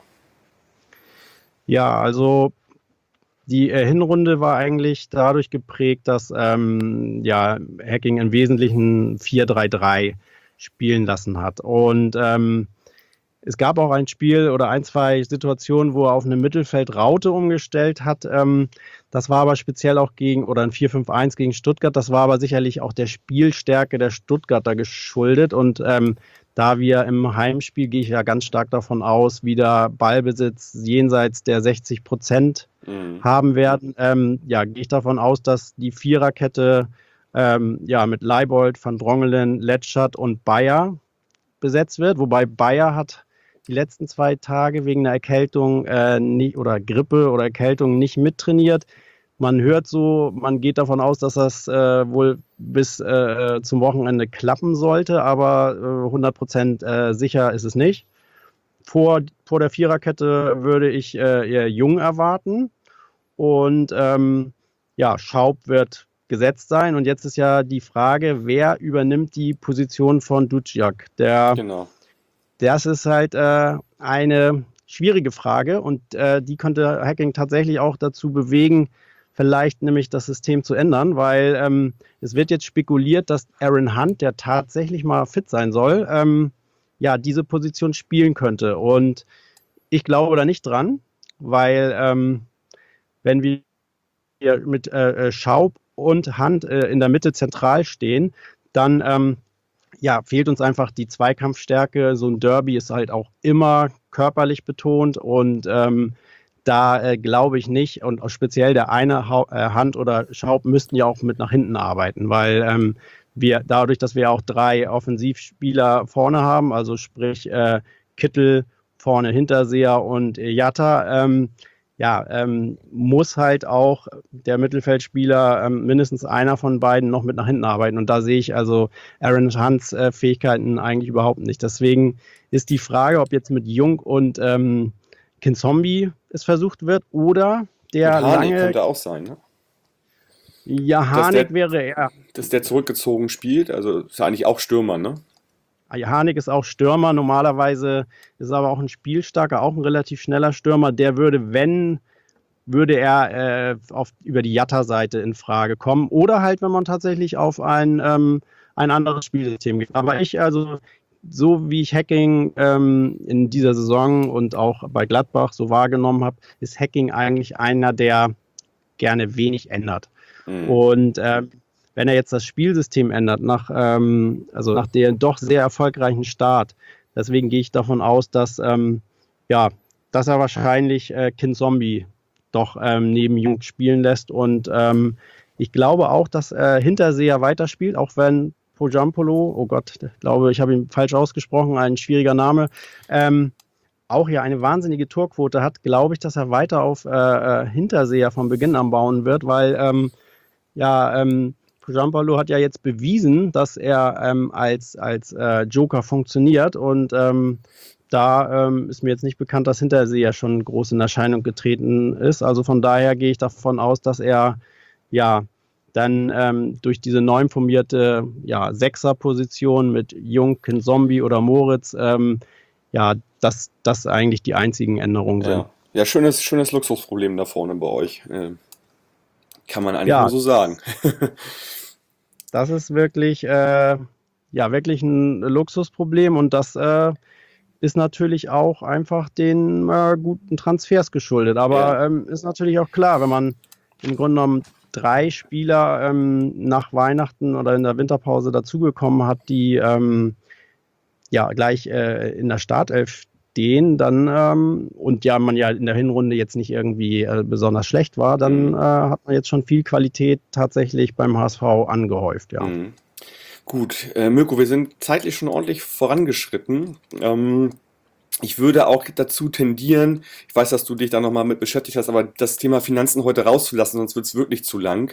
Ja, also die äh, Hinrunde war eigentlich dadurch geprägt, dass ähm, ja, Hacking im Wesentlichen vier drei drei spielen lassen hat. Und ähm, es gab auch ein Spiel oder ein, zwei Situationen, wo er auf eine Mittelfeldraute umgestellt hat. Ähm, das war aber speziell auch gegen, oder ein vier fünf eins gegen Stuttgart, das war aber sicherlich auch der Spielstärke der Stuttgarter geschuldet. Und ähm, da wir im Heimspiel, gehe ich ja ganz stark davon aus, wieder Ballbesitz jenseits der sechzig Prozent Mhm. haben werden, ähm, ja, gehe ich davon aus, dass die Viererkette ähm, ja, mit Leibold, Van Drongelen, Letschert und Bayer besetzt wird, wobei Bayer hat die letzten zwei Tage wegen einer Erkältung äh, nicht, oder Grippe oder Erkältung nicht mittrainiert. Man hört so, man geht davon aus, dass das äh, wohl bis äh, zum Wochenende klappen sollte, aber äh, hundert Prozent äh, sicher ist es nicht. Vor, vor der Viererkette würde ich äh, eher Jung erwarten und ähm, ja, Schaub wird gesetzt sein und jetzt ist ja die Frage, wer übernimmt die Position von Duciak? Der Genau. Das ist halt äh, eine schwierige Frage und äh, die könnte Hacking tatsächlich auch dazu bewegen, vielleicht nämlich das System zu ändern, weil ähm, es wird jetzt spekuliert, dass Aaron Hunt, der tatsächlich mal fit sein soll, ähm, ja, diese Position spielen könnte. Und ich glaube da nicht dran, weil ähm, wenn wir mit äh, Schaub und Hand äh, in der Mitte zentral stehen, dann ähm, ja, fehlt uns einfach die Zweikampfstärke. So ein Derby ist halt auch immer körperlich betont und ähm, da äh, glaube ich nicht und auch speziell der eine ha äh, Hand oder Schaub müssten ja auch mit nach hinten arbeiten, weil ähm, wir dadurch, dass wir auch drei Offensivspieler vorne haben, also sprich äh, Kittel, vorne Hinterseher und äh, Jatta, ähm, ja, ähm, muss halt auch der Mittelfeldspieler, ähm, mindestens einer von beiden, noch mit nach hinten arbeiten. Und da sehe ich also Aaron Hunts äh, Fähigkeiten eigentlich überhaupt nicht. Deswegen ist die Frage, ob jetzt mit Jung und ähm, Kinzombie es versucht wird oder der Mit Harnik lange. könnte auch sein, ne? Ja, Dass Harnik der, wäre er. dass der zurückgezogen spielt, also ist ja eigentlich auch Stürmer, ne? Harnik ist auch Stürmer, normalerweise ist aber auch ein spielstarker, auch ein relativ schneller Stürmer. Der würde, wenn, würde er äh, auf, über die Jatta-Seite in Frage kommen. Oder halt, wenn man tatsächlich auf ein, ähm, ein anderes Spielsystem geht. Aber ich, also, so wie ich Hacking ähm, in dieser Saison und auch bei Gladbach so wahrgenommen habe, ist Hacking eigentlich einer, der gerne wenig ändert. Mhm. Und äh, wenn er jetzt das Spielsystem ändert, nach, ähm, also nach dem doch sehr erfolgreichen Start, deswegen gehe ich davon aus, dass, ähm, ja, dass er wahrscheinlich äh, Kinzombie doch ähm, neben Jung spielen lässt. Und ähm, ich glaube auch, dass äh, Hinterseher weiterspielt, auch wenn Pojampolo, oh Gott, ich glaube, ich habe ihn falsch ausgesprochen, ein schwieriger Name, ähm, auch ja eine wahnsinnige Torquote hat, glaube ich, dass er weiter auf äh, Hinterseher von Beginn an bauen wird, weil ähm, ja, ähm, Pojampolo hat ja jetzt bewiesen, dass er ähm, als, als äh, Joker funktioniert und ähm, da ähm, ist mir jetzt nicht bekannt, dass Hinterseher schon groß in Erscheinung getreten ist. Also von daher gehe ich davon aus, dass er ja dann ähm, durch diese neu formierte ja, Sechser-Position mit Jung, Kinzombie oder Moritz, ähm, ja, dass das eigentlich die einzigen Änderungen sind. Ja, ja schönes, schönes Luxusproblem da vorne bei euch. Äh, kann man eigentlich ja, nur so sagen. Das ist wirklich, äh, ja, wirklich ein Luxusproblem und das äh, ist natürlich auch einfach den äh, guten Transfers geschuldet. Aber Ja. ähm, ist natürlich auch klar, wenn man im Grunde genommen drei Spieler ähm, nach Weihnachten oder in der Winterpause dazugekommen hat, die ähm, ja gleich äh, in der Startelf stehen, dann ähm, und ja man ja in der Hinrunde jetzt nicht irgendwie äh, besonders schlecht war, dann Mhm. äh, hat man jetzt schon viel Qualität tatsächlich beim H S V angehäuft, ja. Mhm. Gut, äh, Mirko, wir sind zeitlich schon ordentlich vorangeschritten. Ähm, ich würde auch dazu tendieren, ich weiß, dass du dich da nochmal mit beschäftigt hast, aber das Thema Finanzen heute rauszulassen, sonst wird es wirklich zu lang.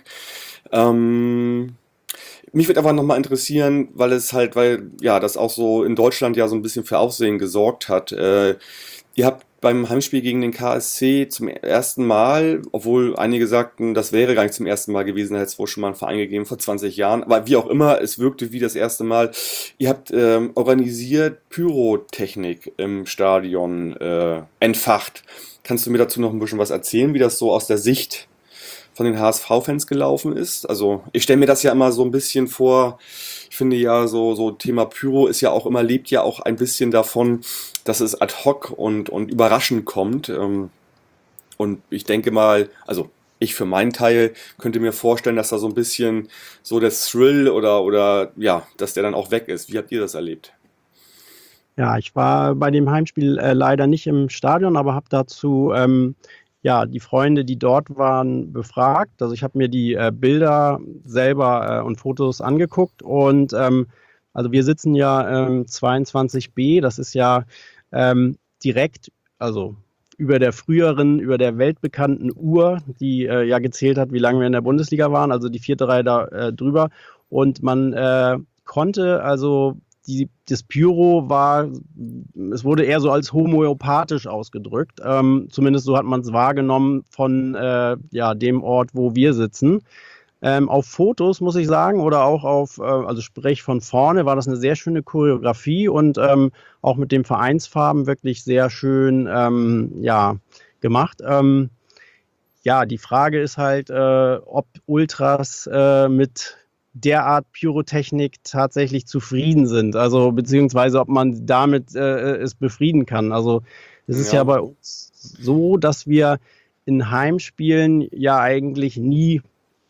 Ähm, mich würde aber nochmal interessieren, weil es halt, weil ja, das auch so in Deutschland ja so ein bisschen für Aufsehen gesorgt hat. Äh, ihr habt beim Heimspiel gegen den K S C zum ersten Mal, obwohl einige sagten, das wäre gar nicht zum ersten Mal gewesen, da hätte es wohl schon mal einen Verein gegeben vor zwanzig Jahren, aber wie auch immer, es wirkte wie das erste Mal. Ihr habt ähm, organisiert Pyrotechnik im Stadion äh, entfacht. Kannst du mir dazu noch ein bisschen was erzählen, wie das so aus der Sicht von den H S V-Fans gelaufen ist? Also ich stelle mir das ja immer so ein bisschen vor, ich finde ja so, so Thema Pyro ist ja auch immer, lebt ja auch ein bisschen davon, dass es ad hoc und, und überraschend kommt. Ähm, Und ich denke mal, also ich für meinen Teil könnte mir vorstellen, dass da so ein bisschen so der Thrill oder, oder ja, dass der dann auch weg ist. Wie habt ihr das erlebt? Ja, ich war bei dem Heimspiel äh, leider nicht im Stadion, aber habe dazu ähm, ja, die Freunde, die dort waren, befragt. Also ich habe mir die äh, Bilder selber äh, und Fotos angeguckt und ähm, also wir sitzen ja ähm, zweiundzwanzig b, das ist ja ähm, direkt, also über der früheren, über der weltbekannten Uhr, die äh, ja gezählt hat, wie lange wir in der Bundesliga waren, also die vierte Reihe da äh, drüber. Und man äh, konnte also die, das Pyro war, es wurde eher so als homöopathisch ausgedrückt. Ähm, zumindest so hat man es wahrgenommen von äh, ja, dem Ort, wo wir sitzen. Ähm, auf Fotos muss ich sagen, oder auch auf, äh, also sprich von vorne, war das eine sehr schöne Choreografie und ähm, auch mit den Vereinsfarben wirklich sehr schön ähm, ja, gemacht. Ähm, ja, die Frage ist halt, äh, ob Ultras äh, mit derart Pyrotechnik tatsächlich zufrieden sind, also beziehungsweise ob man damit äh, es befrieden kann. Also es ist ja. ja bei uns so, dass wir in Heimspielen ja eigentlich nie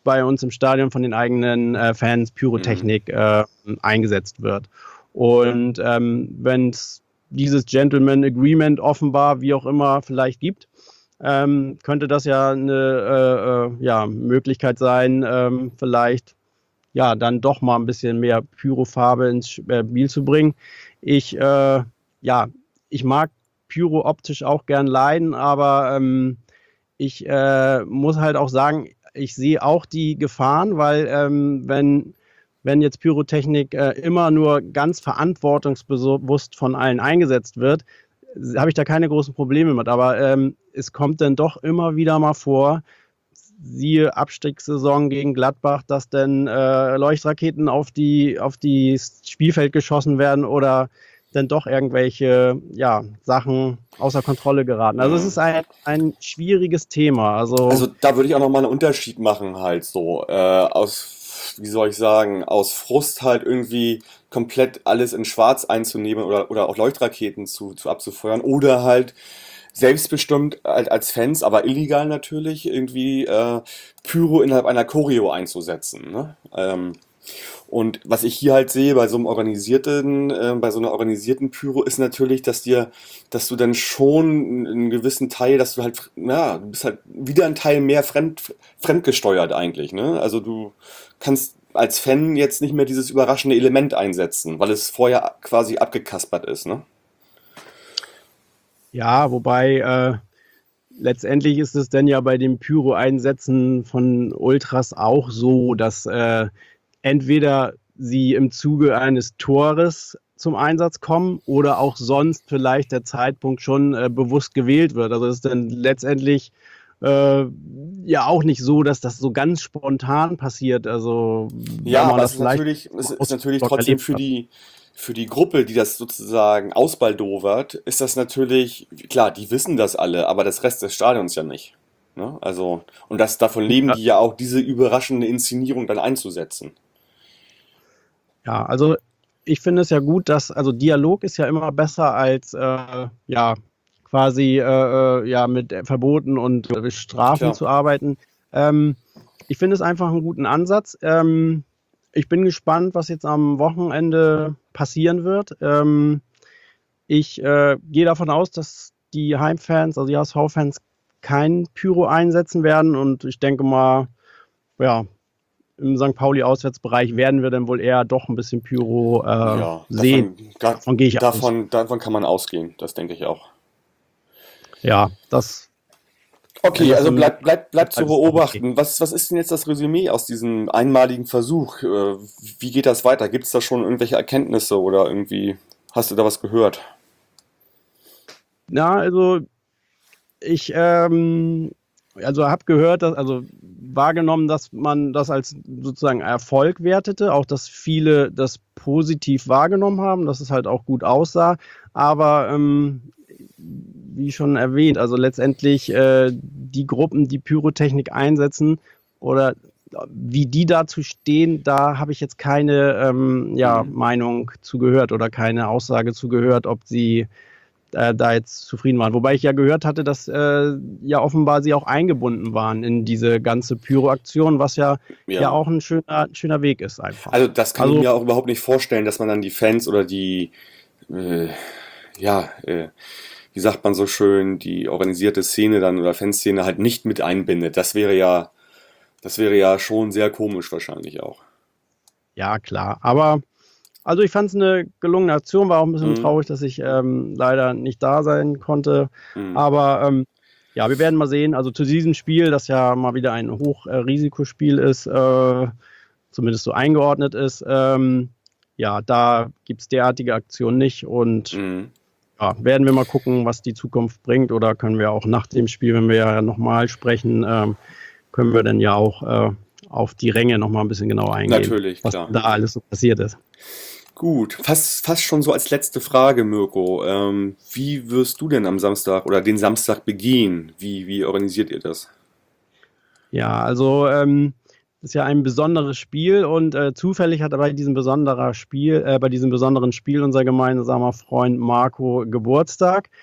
bei uns im Stadion von den eigenen äh, Fans Pyrotechnik äh, eingesetzt wird. Und ähm, wenn es dieses Gentleman Agreement offenbar, wie auch immer, vielleicht gibt, ähm, könnte das ja eine äh, äh, ja, Möglichkeit sein, ähm, vielleicht ja dann doch mal ein bisschen mehr Pyrofarbe ins Spiel zu bringen. Ich, äh, ja, ich mag Pyro optisch auch gern leiden, aber ähm, ich äh, muss halt auch sagen, ich sehe auch die Gefahren, weil ähm, wenn, wenn jetzt Pyrotechnik äh, immer nur ganz verantwortungsbewusst von allen eingesetzt wird, habe ich da keine großen Probleme mit. Aber ähm, es kommt dann doch immer wieder mal vor, siehe Abstiegssaison gegen Gladbach, dass dann äh, Leuchtraketen auf die, auf die Spielfeld geschossen werden oder dann doch irgendwelche ja, Sachen außer Kontrolle geraten. Also es ist ein, ein schwieriges Thema. Also, Also da würde ich auch nochmal einen Unterschied machen halt so, äh, aus, wie soll ich sagen, aus Frust halt irgendwie komplett alles in Schwarz einzunehmen oder, oder auch Leuchtraketen zu, zu abzufeuern oder halt selbstbestimmt halt als Fans, aber illegal natürlich, irgendwie äh, Pyro innerhalb einer Choreo einzusetzen. Ne? Ähm, und was ich hier halt sehe bei so einem organisierten, äh, bei so einer organisierten Pyro ist natürlich, dass dir, dass du dann schon einen gewissen Teil, dass du halt, ja, du bist halt wieder ein Teil mehr fremd, fremdgesteuert eigentlich, ne? Also du kannst als Fan jetzt nicht mehr dieses überraschende Element einsetzen, weil es vorher quasi abgekaspert ist, ne? ja, wobei äh, letztendlich ist es dann ja bei dem Pyro-Einsetzen von Ultras auch so, dass äh, entweder sie im Zuge eines Tores zum Einsatz kommen oder auch sonst vielleicht der Zeitpunkt schon äh, bewusst gewählt wird. Also es ist dann letztendlich äh, ja auch nicht so, dass das so ganz spontan passiert. Also Ja, wenn man aber das es ist vielleicht natürlich, es ist aus- natürlich dort trotzdem erlebt für hat. die, für die Gruppe, die das sozusagen ausbaldowert, ist das natürlich, klar, die wissen das alle, aber das Rest des Stadions ja nicht. Ne? Also, und das, davon leben Ja, die ja auch, diese überraschende Inszenierung dann einzusetzen. ja, also ich finde es ja gut, dass, also Dialog ist ja immer besser als äh, ja quasi äh, äh, ja mit Verboten und äh, Strafen Klar. zu arbeiten. Ähm, ich finde es einfach einen guten Ansatz. Ähm, ich bin gespannt, was jetzt am Wochenende passieren wird. Ähm, ich äh, gehe davon aus, dass die Heimfans, also die H S V-Fans, kein Pyro einsetzen werden und ich denke mal, ja, im Sankt Pauli-Auswärtsbereich werden wir dann wohl eher doch ein bisschen Pyro äh, Ja, sehen. davon, da, Davon gehe ich aus. davon, davon kann man ausgehen, das denke ich auch. Ja, das, wenn Okay, das also so bleibt bleib, bleib zu alles auch okay. beobachten. Was, was ist denn jetzt das Resümee aus diesem einmaligen Versuch? Äh, Wie geht das weiter? Gibt es da schon irgendwelche Erkenntnisse oder irgendwie hast du da was gehört? Ja, also ich ähm, also habe gehört, dass, also wahrgenommen, dass man das als sozusagen Erfolg wertete, auch dass viele das positiv wahrgenommen haben, dass es halt auch gut aussah. Aber ähm, wie schon erwähnt, also letztendlich äh, die Gruppen, die Pyrotechnik einsetzen oder wie die dazu stehen, da habe ich jetzt keine ähm, ja, Mhm. Meinung zu gehört oder keine Aussage zu gehört, ob sie äh, da jetzt zufrieden waren. Wobei ich ja gehört hatte, dass äh, ja offenbar sie auch eingebunden waren in diese ganze Pyro-Aktion, was ja, ja Ja. auch ein schöner, schöner Weg ist einfach. Also das kann ich Also mir auch überhaupt nicht vorstellen, dass man dann die Fans oder die, äh, ja, äh, wie sagt man so schön, die organisierte Szene dann oder Fanszene halt nicht mit einbindet. Das wäre ja, das wäre ja schon sehr komisch wahrscheinlich auch. ja, klar. Aber also ich fand es eine gelungene Aktion, war auch ein bisschen Mhm. traurig, dass ich ähm, leider nicht da sein konnte. Mhm. Aber ähm, ja, wir werden mal sehen. Also zu diesem Spiel, das ja mal wieder ein Hochrisikospiel ist, äh, zumindest so eingeordnet ist, ähm, ja, da gibt es derartige Aktionen nicht. Und Mhm. ja, werden wir mal gucken, was die Zukunft bringt. Oder können wir auch nach dem Spiel, wenn wir ja nochmal sprechen, ähm, können wir dann ja auch äh, auf die Ränge nochmal ein bisschen genauer eingehen, Natürlich, was klar. da alles so passiert ist. Gut, fast, fast schon so als letzte Frage, Mirko. Ähm, wie wirst du denn am Samstag oder den Samstag begehen? Wie, wie organisiert ihr das? Ja, also ähm, ist ja ein besonderes Spiel und äh, zufällig hat bei diesem besonderer Spiel, äh, bei diesem besonderen Spiel unser gemeinsamer Freund Marco Geburtstag.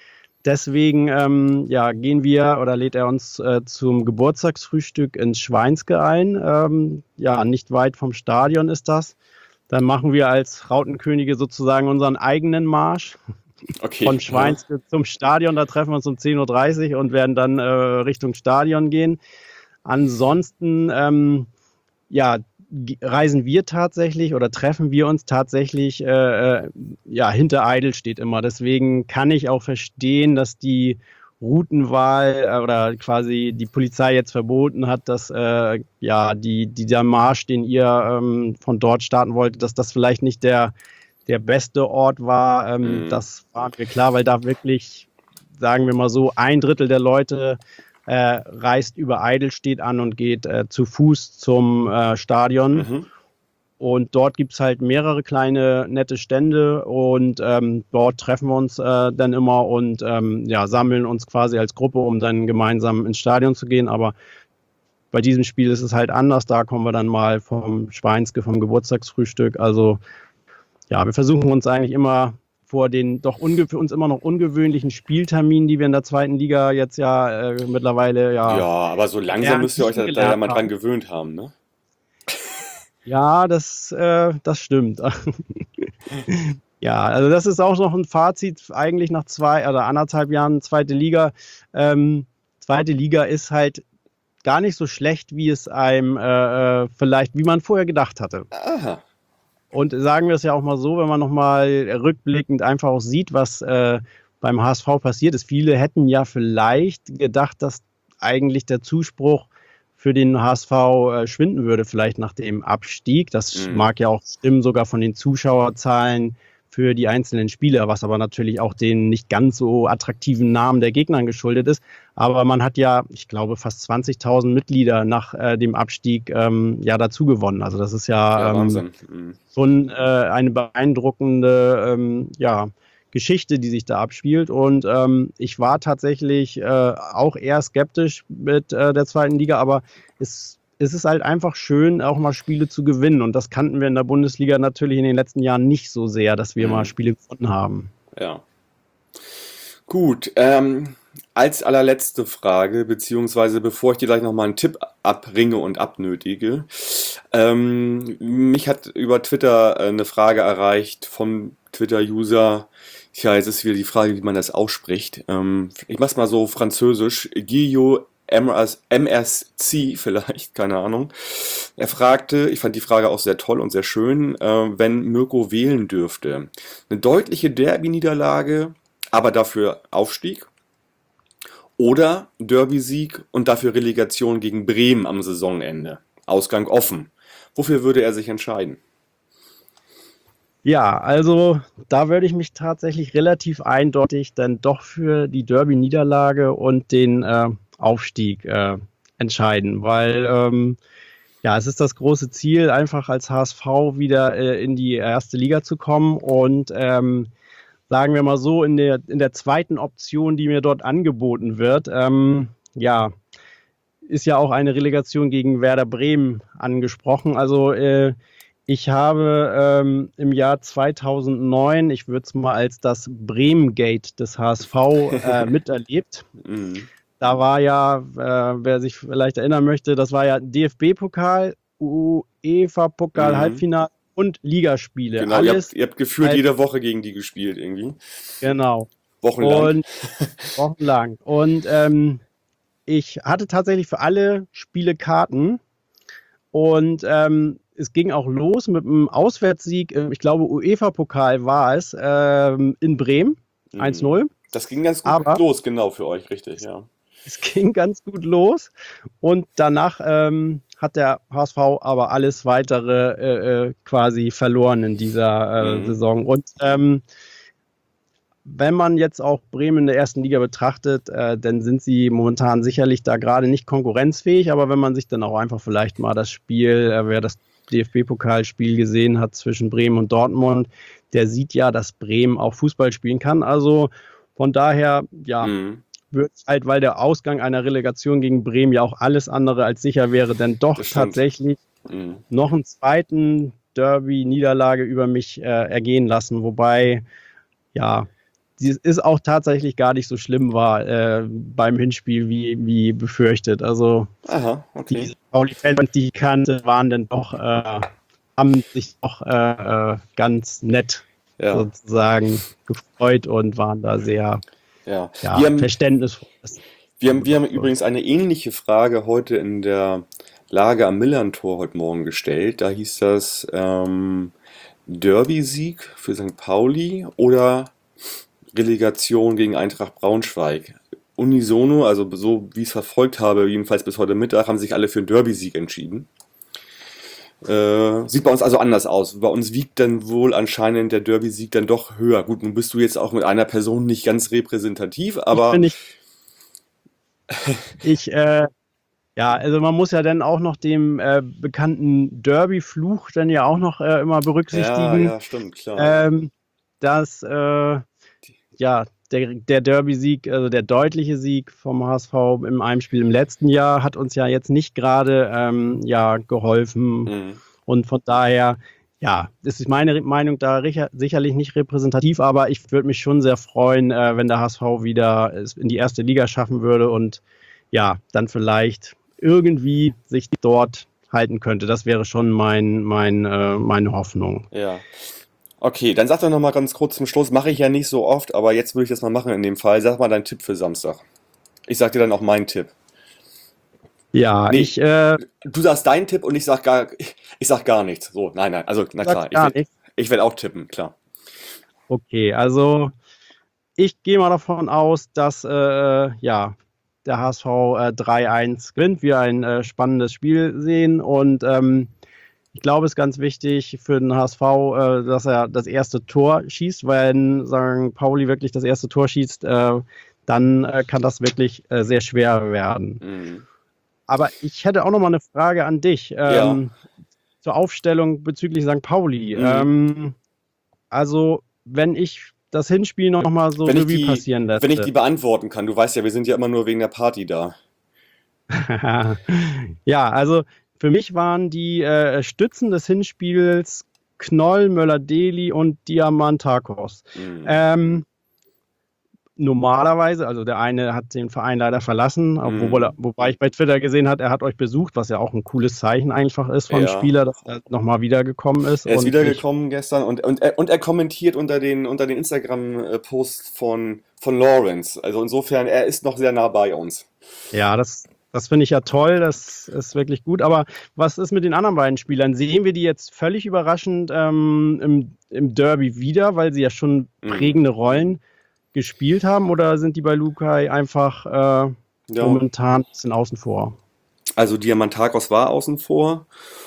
deswegen ähm, ja, gehen wir oder lädt er uns äh, zum Geburtstagsfrühstück ins Schweinske ein. Ähm, ja, nicht weit vom Stadion ist das. Dann machen wir als Rautenkönige sozusagen unseren eigenen Marsch. Okay. Von Schweinske ja. zum Stadion. Da treffen wir uns um zehn Uhr dreißig und werden dann äh, Richtung Stadion gehen. Ansonsten ähm, ja, reisen wir tatsächlich oder treffen wir uns tatsächlich, äh, ja, hinter Eidelstedt immer. Deswegen kann ich auch verstehen, dass die Routenwahl äh, oder quasi die Polizei jetzt verboten hat, dass äh, ja, die, dieser Marsch, den ihr ähm, von dort starten wolltet, dass das vielleicht nicht der, der beste Ort war. Ähm, mhm. Das war mir klar, weil da wirklich, sagen wir mal so, ein Drittel der Leute Äh, reist über Eidelstedt an und geht äh, zu Fuß zum äh, Stadion. Mhm. Und dort gibt es halt mehrere kleine nette Stände und ähm, dort treffen wir uns äh, dann immer und ähm, ja, sammeln uns quasi als Gruppe, um dann gemeinsam ins Stadion zu gehen. Aber bei diesem Spiel ist es halt anders. Da kommen wir dann mal vom Schweinske, vom Geburtstagsfrühstück. Also ja, wir versuchen uns eigentlich immer vor den doch unge- für uns immer noch ungewöhnlichen Spielterminen, die wir in der zweiten Liga jetzt ja äh, mittlerweile ja... Ja, aber so langsam müsst ihr euch da, da ja mal dran gewöhnt haben, ne? Ja, das, äh, das stimmt. Ja, also das ist auch noch ein Fazit eigentlich nach zwei oder anderthalb Jahren zweite Liga. Ähm, zweite Liga ist halt gar nicht so schlecht, wie es einem äh, vielleicht, wie man vorher gedacht hatte. Aha. Und sagen wir es ja auch mal so, wenn man nochmal rückblickend einfach auch sieht, was äh, beim H S V passiert ist. Viele hätten ja vielleicht gedacht, dass eigentlich der Zuspruch für den H S V äh, schwinden würde, vielleicht nach dem Abstieg. Das mhm. mag ja auch stimmen, sogar von den Zuschauerzahlen für die einzelnen Spieler, was aber natürlich auch den nicht ganz so attraktiven Namen der Gegnern geschuldet ist. Aber man hat ja, ich glaube, fast zwanzigtausend Mitglieder nach äh, dem Abstieg ähm, ja dazu gewonnen. Also das ist ja, ja ähm, Wahnsinn. Mhm. schon äh, eine beeindruckende ähm, ja, Geschichte, die sich da abspielt. Und ähm, ich war tatsächlich äh, auch eher skeptisch mit äh, der zweiten Liga, aber es es ist halt einfach schön, auch mal Spiele zu gewinnen. Und das kannten wir in der Bundesliga natürlich in den letzten Jahren nicht so sehr, dass wir mhm. mal Spiele gewonnen haben. Ja. Gut, ähm, als allerletzte Frage, beziehungsweise bevor ich dir gleich nochmal einen Tipp abringe und abnötige, ähm, mich hat über Twitter eine Frage erreicht vom Twitter-User. Ja, jetzt ist wieder die Frage, wie man das ausspricht. Ähm, ich mach's mal so französisch. Guillaume M S C vielleicht, keine Ahnung. Er fragte, ich fand die Frage auch sehr toll und sehr schön, äh, wenn Mirko wählen dürfte. Eine deutliche Derby-Niederlage, aber dafür Aufstieg? Oder Derby-Sieg und dafür Relegation gegen Bremen am Saisonende? Ausgang offen. Wofür würde er sich entscheiden? Ja, also da würde ich mich tatsächlich relativ eindeutig dann doch für die Derby-Niederlage und den äh, Aufstieg äh, entscheiden, weil ähm, ja, es ist das große Ziel, einfach als H S V wieder äh, in die erste Liga zu kommen und ähm, sagen wir mal so, in der, in der zweiten Option, die mir dort angeboten wird, ähm, ja, ist ja auch eine Relegation gegen Werder Bremen angesprochen. Also äh, ich habe ähm, im Jahr zweitausendneun, ich würde es mal als das Bremen-Gate des H S V äh, miterlebt. Mhm. Da war ja, äh, wer sich vielleicht erinnern möchte, das war ja D F B-Pokal, UEFA-Pokal, mhm. Halbfinale und Ligaspiele. Genau, Alles ihr habt, ihr habt gefühlt halt jede Woche gegen die gespielt irgendwie. Genau. Wochenlang. Und, wochenlang. Und ähm, ich hatte tatsächlich für alle Spiele Karten und ähm, es ging auch los mit einem Auswärtssieg, ich glaube UEFA-Pokal war es, ähm, in Bremen, mhm. eins null. Das ging ganz gut Aber los, genau, für euch, richtig, ja. Es ging ganz gut los und danach ähm, hat der H S V aber alles weitere äh, äh, quasi verloren in dieser äh, mhm. Saison. Und ähm, wenn man jetzt auch Bremen in der ersten Liga betrachtet, äh, dann sind sie momentan sicherlich da gerade nicht konkurrenzfähig, aber wenn man sich dann auch einfach vielleicht mal das Spiel, äh, wer das D F B-Pokalspiel gesehen hat zwischen Bremen und Dortmund, der sieht ja, dass Bremen auch Fußball spielen kann. Also von daher, ja, mhm. wird halt, weil der Ausgang einer Relegation gegen Bremen ja auch alles andere als sicher wäre, denn doch tatsächlich mhm. noch einen zweiten Derby-Niederlage über mich äh, ergehen lassen. Wobei, ja, die ist auch tatsächlich gar nicht so schlimm war äh, beim Hinspiel wie, wie befürchtet. Also Aha, okay. die Pauli-Fans, die ich kannte, waren dann doch, äh, haben sich doch äh, äh, ganz nett Ja, sozusagen gefreut und waren da sehr ja. ja, Wir haben, verständnisvoll. wir haben, wir haben übrigens eine ähnliche Frage heute in der Lage am Millerntor heute Morgen gestellt. Da hieß das ähm, Derby-Sieg für Sankt Pauli oder Relegation gegen Eintracht Braunschweig. Unisono, also so wie ich es verfolgt habe, jedenfalls bis heute Mittag, haben sich alle für einen Derby-Sieg entschieden. Äh, sieht bei uns also anders aus. Bei uns wiegt dann wohl anscheinend der Derby-Sieg dann doch höher. Gut, nun bist du jetzt auch mit einer Person nicht ganz repräsentativ, Ich aber bin nicht, ich, äh, ja, also man muss ja dann auch noch dem äh, bekannten Derby-Fluch dann ja auch noch äh, immer ja, berücksichtigen, ja, stimmt, klar. ähm, dass äh, ja der, der Derby-Sieg, also der deutliche Sieg vom H S V im Heimspiel im letzten Jahr hat uns ja jetzt nicht gerade ähm, ja geholfen Mhm. und von daher ja, das ist meine Meinung da richer- sicherlich nicht repräsentativ, aber ich würde mich schon sehr freuen, äh, wenn der H S V wieder es in die erste Liga schaffen würde und ja, dann vielleicht irgendwie sich dort halten könnte. Das wäre schon mein, mein, äh, meine Hoffnung. Ja. Okay, dann sag doch noch mal ganz kurz zum Schluss, mache ich ja nicht so oft, aber jetzt würde ich das mal machen in dem Fall. Sag mal deinen Tipp für Samstag. Ich sag dir dann auch meinen Tipp. Ja, Nee, ich äh, du sagst deinen Tipp und ich sag gar, ich sag gar nichts. So, nein, nein, also na klar, sag ich gar will, nichts. ich will auch tippen, klar. Okay, also ich gehe mal davon aus, dass äh, ja, der H S V äh, drei eins gewinnt, wir ein äh, spannendes Spiel sehen und ähm, ich glaube, es ist ganz wichtig für den H S V, äh, dass er das erste Tor schießt. Wenn Sankt Pauli wirklich das erste Tor schießt, äh, dann äh, kann das wirklich äh, sehr schwer werden. Mhm. Aber ich hätte auch noch mal eine Frage an dich Ja. ähm, zur Aufstellung bezüglich Sankt Pauli. Mhm. Ähm, also, wenn ich das Hinspiel noch mal so Wenn ich Revue die, passieren wenn ich die lasse. beantworten kann, du weißt ja, wir sind ja immer nur wegen der Party da. Ja, also für mich waren die äh, Stützen des Hinspiels Knoll, Möller-Deli und Diamantakos. Mhm. Ähm, normalerweise, also der eine hat den Verein leider verlassen, obwohl er, Mhm. wobei ich bei Twitter gesehen habe, er hat euch besucht, was ja auch ein cooles Zeichen einfach ist vom Ja. Spieler, dass er nochmal wiedergekommen ist. Er ist Und ich, wiedergekommen gestern und, und, er, und er kommentiert unter den, unter den Instagram-Posts von, von Lawrence. Also insofern, er ist noch sehr nah bei uns. ja, das, das finde ich ja toll, das ist wirklich gut. Aber was ist mit den anderen beiden Spielern? Sehen wir die jetzt völlig überraschend ähm, im, im Derby wieder, weil sie ja schon Mhm. prägende Rollen gespielt haben? Oder sind die bei Lukai einfach äh, Ja. momentan ein bisschen außen vor? Also Diamantakos war außen vor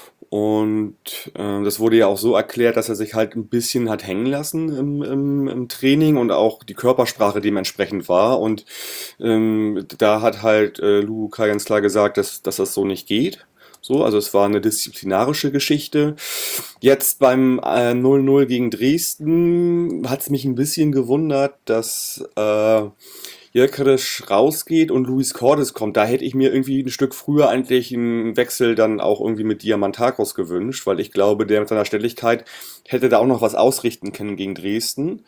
und äh, das wurde ja auch so erklärt, dass er sich halt ein bisschen hat hängen lassen im, im, im Training und auch die Körpersprache dementsprechend war. Und ähm, da hat halt äh, Lukai ganz klar gesagt, dass, dass das so nicht geht. So, also es war eine disziplinarische Geschichte. Jetzt beim äh, null null gegen Dresden hat es mich ein bisschen gewundert, dass äh, Gyökeres rausgeht und Luis Cordes kommt. Da hätte ich mir irgendwie ein Stück früher eigentlich einen Wechsel dann auch irgendwie mit Diamantakos gewünscht, weil ich glaube, der mit seiner Stelligkeit hätte da auch noch was ausrichten können gegen Dresden.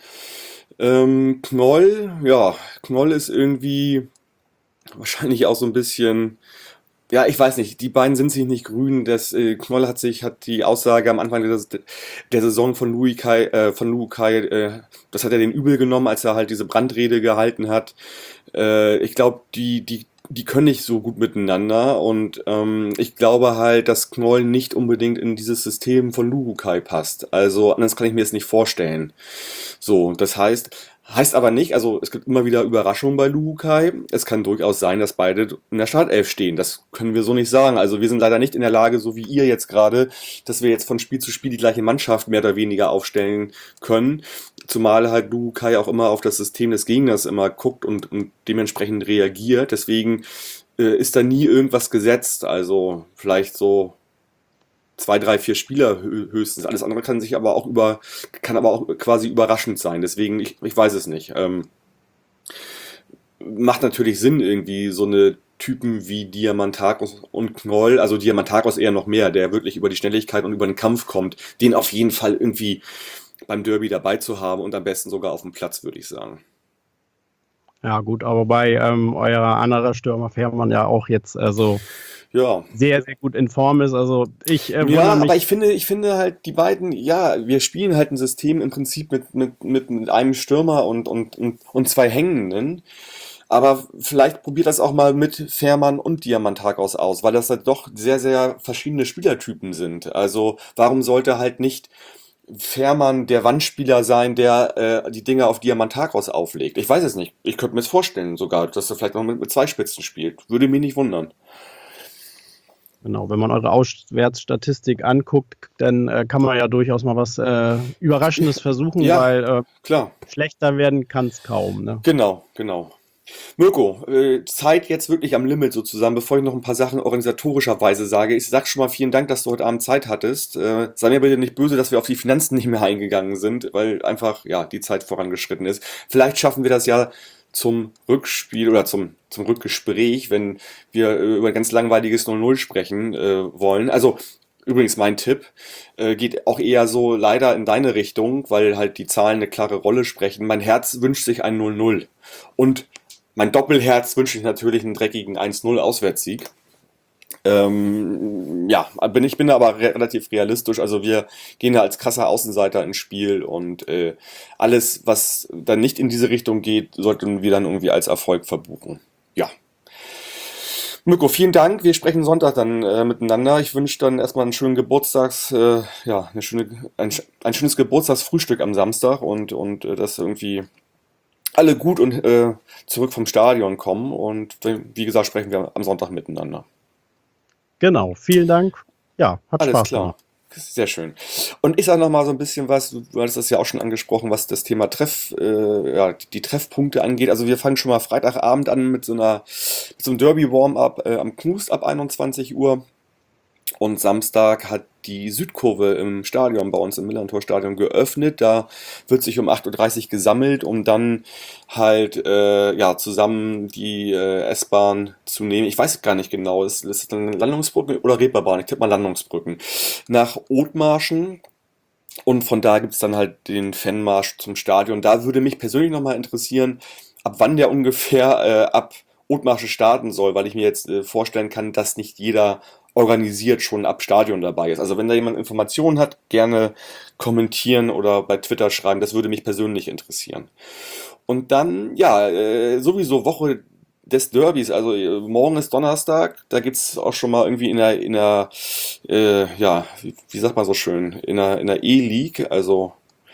Ähm, Knoll, ja, Knoll ist irgendwie wahrscheinlich auch so ein bisschen, ja, ich weiß nicht, die beiden sind sich nicht grün. Das, äh, Knoll hat sich, hat die Aussage am Anfang der, der Saison von Louis Kai, äh, von Louis Kai, äh, das hat er den übel genommen, als er halt diese Brandrede gehalten hat. Äh, ich glaube, die, die, die können nicht so gut miteinander und ähm, ich glaube halt, dass Knoll nicht unbedingt in dieses System von Luhukai passt. Also anders kann ich mir das nicht vorstellen. So, das heißt, heißt aber nicht, also es gibt immer wieder Überraschungen bei Luhukai. Es kann durchaus sein, dass beide in der Startelf stehen. Das können wir so nicht sagen. Also wir sind leider nicht in der Lage, so wie ihr jetzt gerade, dass wir jetzt von Spiel zu Spiel die gleiche Mannschaft mehr oder weniger aufstellen können. Zumal halt Luhukai auch immer auf das System des Gegners immer guckt und, und dementsprechend reagiert. Deswegen äh, ist da nie irgendwas gesetzt. Also vielleicht so zwei, drei, vier Spieler hö- höchstens. Alles andere kann sich aber auch über, kann aber auch quasi überraschend sein. Deswegen, ich, ich weiß es nicht. Ähm, macht natürlich Sinn, irgendwie so eine Typen wie Diamantakos und Knoll, also Diamantakos eher noch mehr, der wirklich über die Schnelligkeit und über den Kampf kommt, den auf jeden Fall irgendwie beim Derby dabei zu haben und am besten sogar auf dem Platz, würde ich sagen. Ja, gut, aber bei ähm, eurer anderer Stürmer Fährmann ja auch jetzt also Ja. sehr, sehr gut in Form ist. Also ich äh, Ja, wundere aber mich. ich finde, ich finde halt, die beiden, ja, wir spielen halt ein System im Prinzip mit, mit, mit, mit einem Stürmer und, und, und, und zwei Hängenden. Aber vielleicht probiert das auch mal mit Fährmann und Diamantagos aus, weil das halt doch sehr, sehr verschiedene Spielertypen sind. Also warum sollte halt nicht Fährmann der Wandspieler sein, der äh, die Dinge auf Diamantagos auflegt? Ich weiß es nicht. Ich könnte mir es vorstellen sogar, dass er vielleicht noch mit, mit zwei Spitzen spielt. Würde mich nicht wundern. Genau, wenn man eure Auswärtsstatistik anguckt, dann äh, kann man ja durchaus mal was äh, Überraschendes versuchen, Ja, weil äh, klar. schlechter werden kann es kaum. Ne? Genau, genau. Mirko, äh, Zeit jetzt wirklich am Limit sozusagen, bevor ich noch ein paar Sachen organisatorischerweise sage. Ich sag schon mal vielen Dank, dass du heute Abend Zeit hattest. Äh, sei mir bitte nicht böse, dass wir auf die Finanzen nicht mehr eingegangen sind, weil einfach, ja, die Zeit vorangeschritten ist. Vielleicht schaffen wir das ja zum Rückspiel oder zum, zum Rückgespräch, wenn wir äh, über ein ganz langweiliges null null sprechen äh, wollen. Also, übrigens mein Tipp, äh, geht auch eher so leider in deine Richtung, weil halt die Zahlen eine klare Rolle sprechen. Mein Herz wünscht sich ein null null. Und mein Doppelherz wünsche ich natürlich einen dreckigen eins null Auswärtssieg. Ähm, ja, bin, ich bin aber re relativ realistisch. Also wir gehen da als krasser Außenseiter ins Spiel und äh, alles, was dann nicht in diese Richtung geht, sollten wir dann irgendwie als Erfolg verbuchen. Ja. Mirko, vielen Dank. Wir sprechen Sonntag dann äh, miteinander. Ich wünsche dann erstmal einen schönen Geburtstags, äh, ja, eine schöne, ein, ein schönes Geburtstagsfrühstück am Samstag und, und äh, das irgendwie alle gut und äh, zurück vom Stadion kommen. Und wie gesagt, sprechen wir am Sonntag miteinander. Genau, vielen Dank. Ja, hat Alles Spaß klar. gemacht. Sehr schön. Und ich sage noch mal so ein bisschen was, du du hattest das ja auch schon angesprochen, was das Thema Treff, äh, ja, die Treffpunkte angeht. Also wir fangen schon mal Freitagabend an mit so einer, mit so einem Derby-Warm-up äh, am Knust ab einundzwanzig Uhr. Und Samstag hat die Südkurve im Stadion, bei uns im Millerntor-Stadion, geöffnet. Da wird sich um acht Uhr dreißig gesammelt, um dann halt äh, ja, zusammen die äh, S-Bahn zu nehmen. Ich weiß gar nicht genau, ist, ist es dann Landungsbrücken oder Reeperbahn? Ich tippe mal Landungsbrücken. Nach Othmarschen. Und von da gibt's dann halt den Fanmarsch zum Stadion. Da würde mich persönlich nochmal interessieren, ab wann der ungefähr äh, ab Othmarsche starten soll, weil ich mir jetzt äh, vorstellen kann, dass nicht jeder organisiert schon ab Stadion dabei ist. Also wenn da jemand Informationen hat, gerne kommentieren oder bei Twitter schreiben. Das würde mich persönlich interessieren. Und dann, ja, äh, sowieso Woche des Derbys. Also äh, morgen ist Donnerstag. Da gibt's auch schon mal irgendwie in der, in der, äh, ja, wie, wie sagt man so schön, in der, in der E-League. Also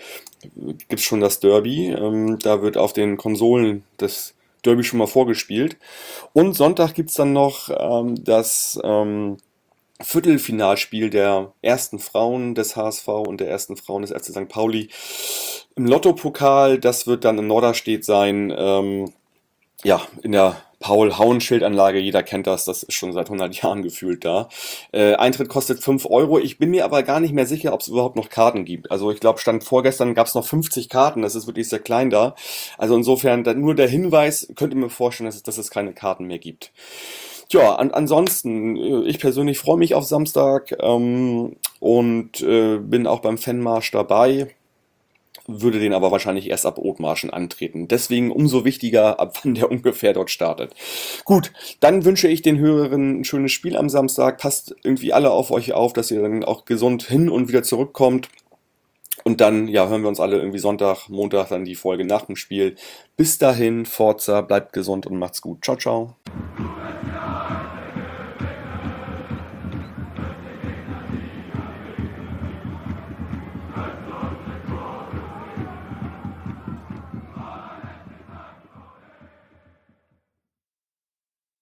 gibt's schon das Derby. Ähm, da wird auf den Konsolen das Derby schon mal vorgespielt. Und Sonntag gibt's dann noch ähm, das ähm, Viertelfinalspiel der ersten Frauen des H S V und der ersten Frauen des F C Sankt Pauli im Lotto-Pokal. Das wird dann in Norderstedt sein, ähm, ja, in der Paul-Hauenschild-Anlage. Jeder kennt das, das ist schon seit hundert Jahren gefühlt da. Äh, Eintritt kostet fünf Euro. Ich bin mir aber gar nicht mehr sicher, ob es überhaupt noch Karten gibt. Also ich glaube, stand vorgestern gab es noch fünfzig Karten. Das ist wirklich sehr klein da. Also insofern, da- nur der Hinweis, könnt ihr mir vorstellen, dass es, dass es keine Karten mehr gibt. Ja, an, ansonsten, äh, ich persönlich freue mich auf Samstag ähm, und äh, bin auch beim Fanmarsch dabei, würde den aber wahrscheinlich erst ab Othmarschen antreten. Deswegen umso wichtiger, ab wann der ungefähr dort startet. Gut, dann wünsche ich den Hörerinnen ein schönes Spiel am Samstag. Passt irgendwie alle auf euch auf, dass ihr dann auch gesund hin und wieder zurückkommt. Und dann, ja, hören wir uns alle irgendwie Sonntag, Montag dann die Folge nach dem Spiel. Bis dahin, Forza, bleibt gesund und macht's gut. Ciao, ciao.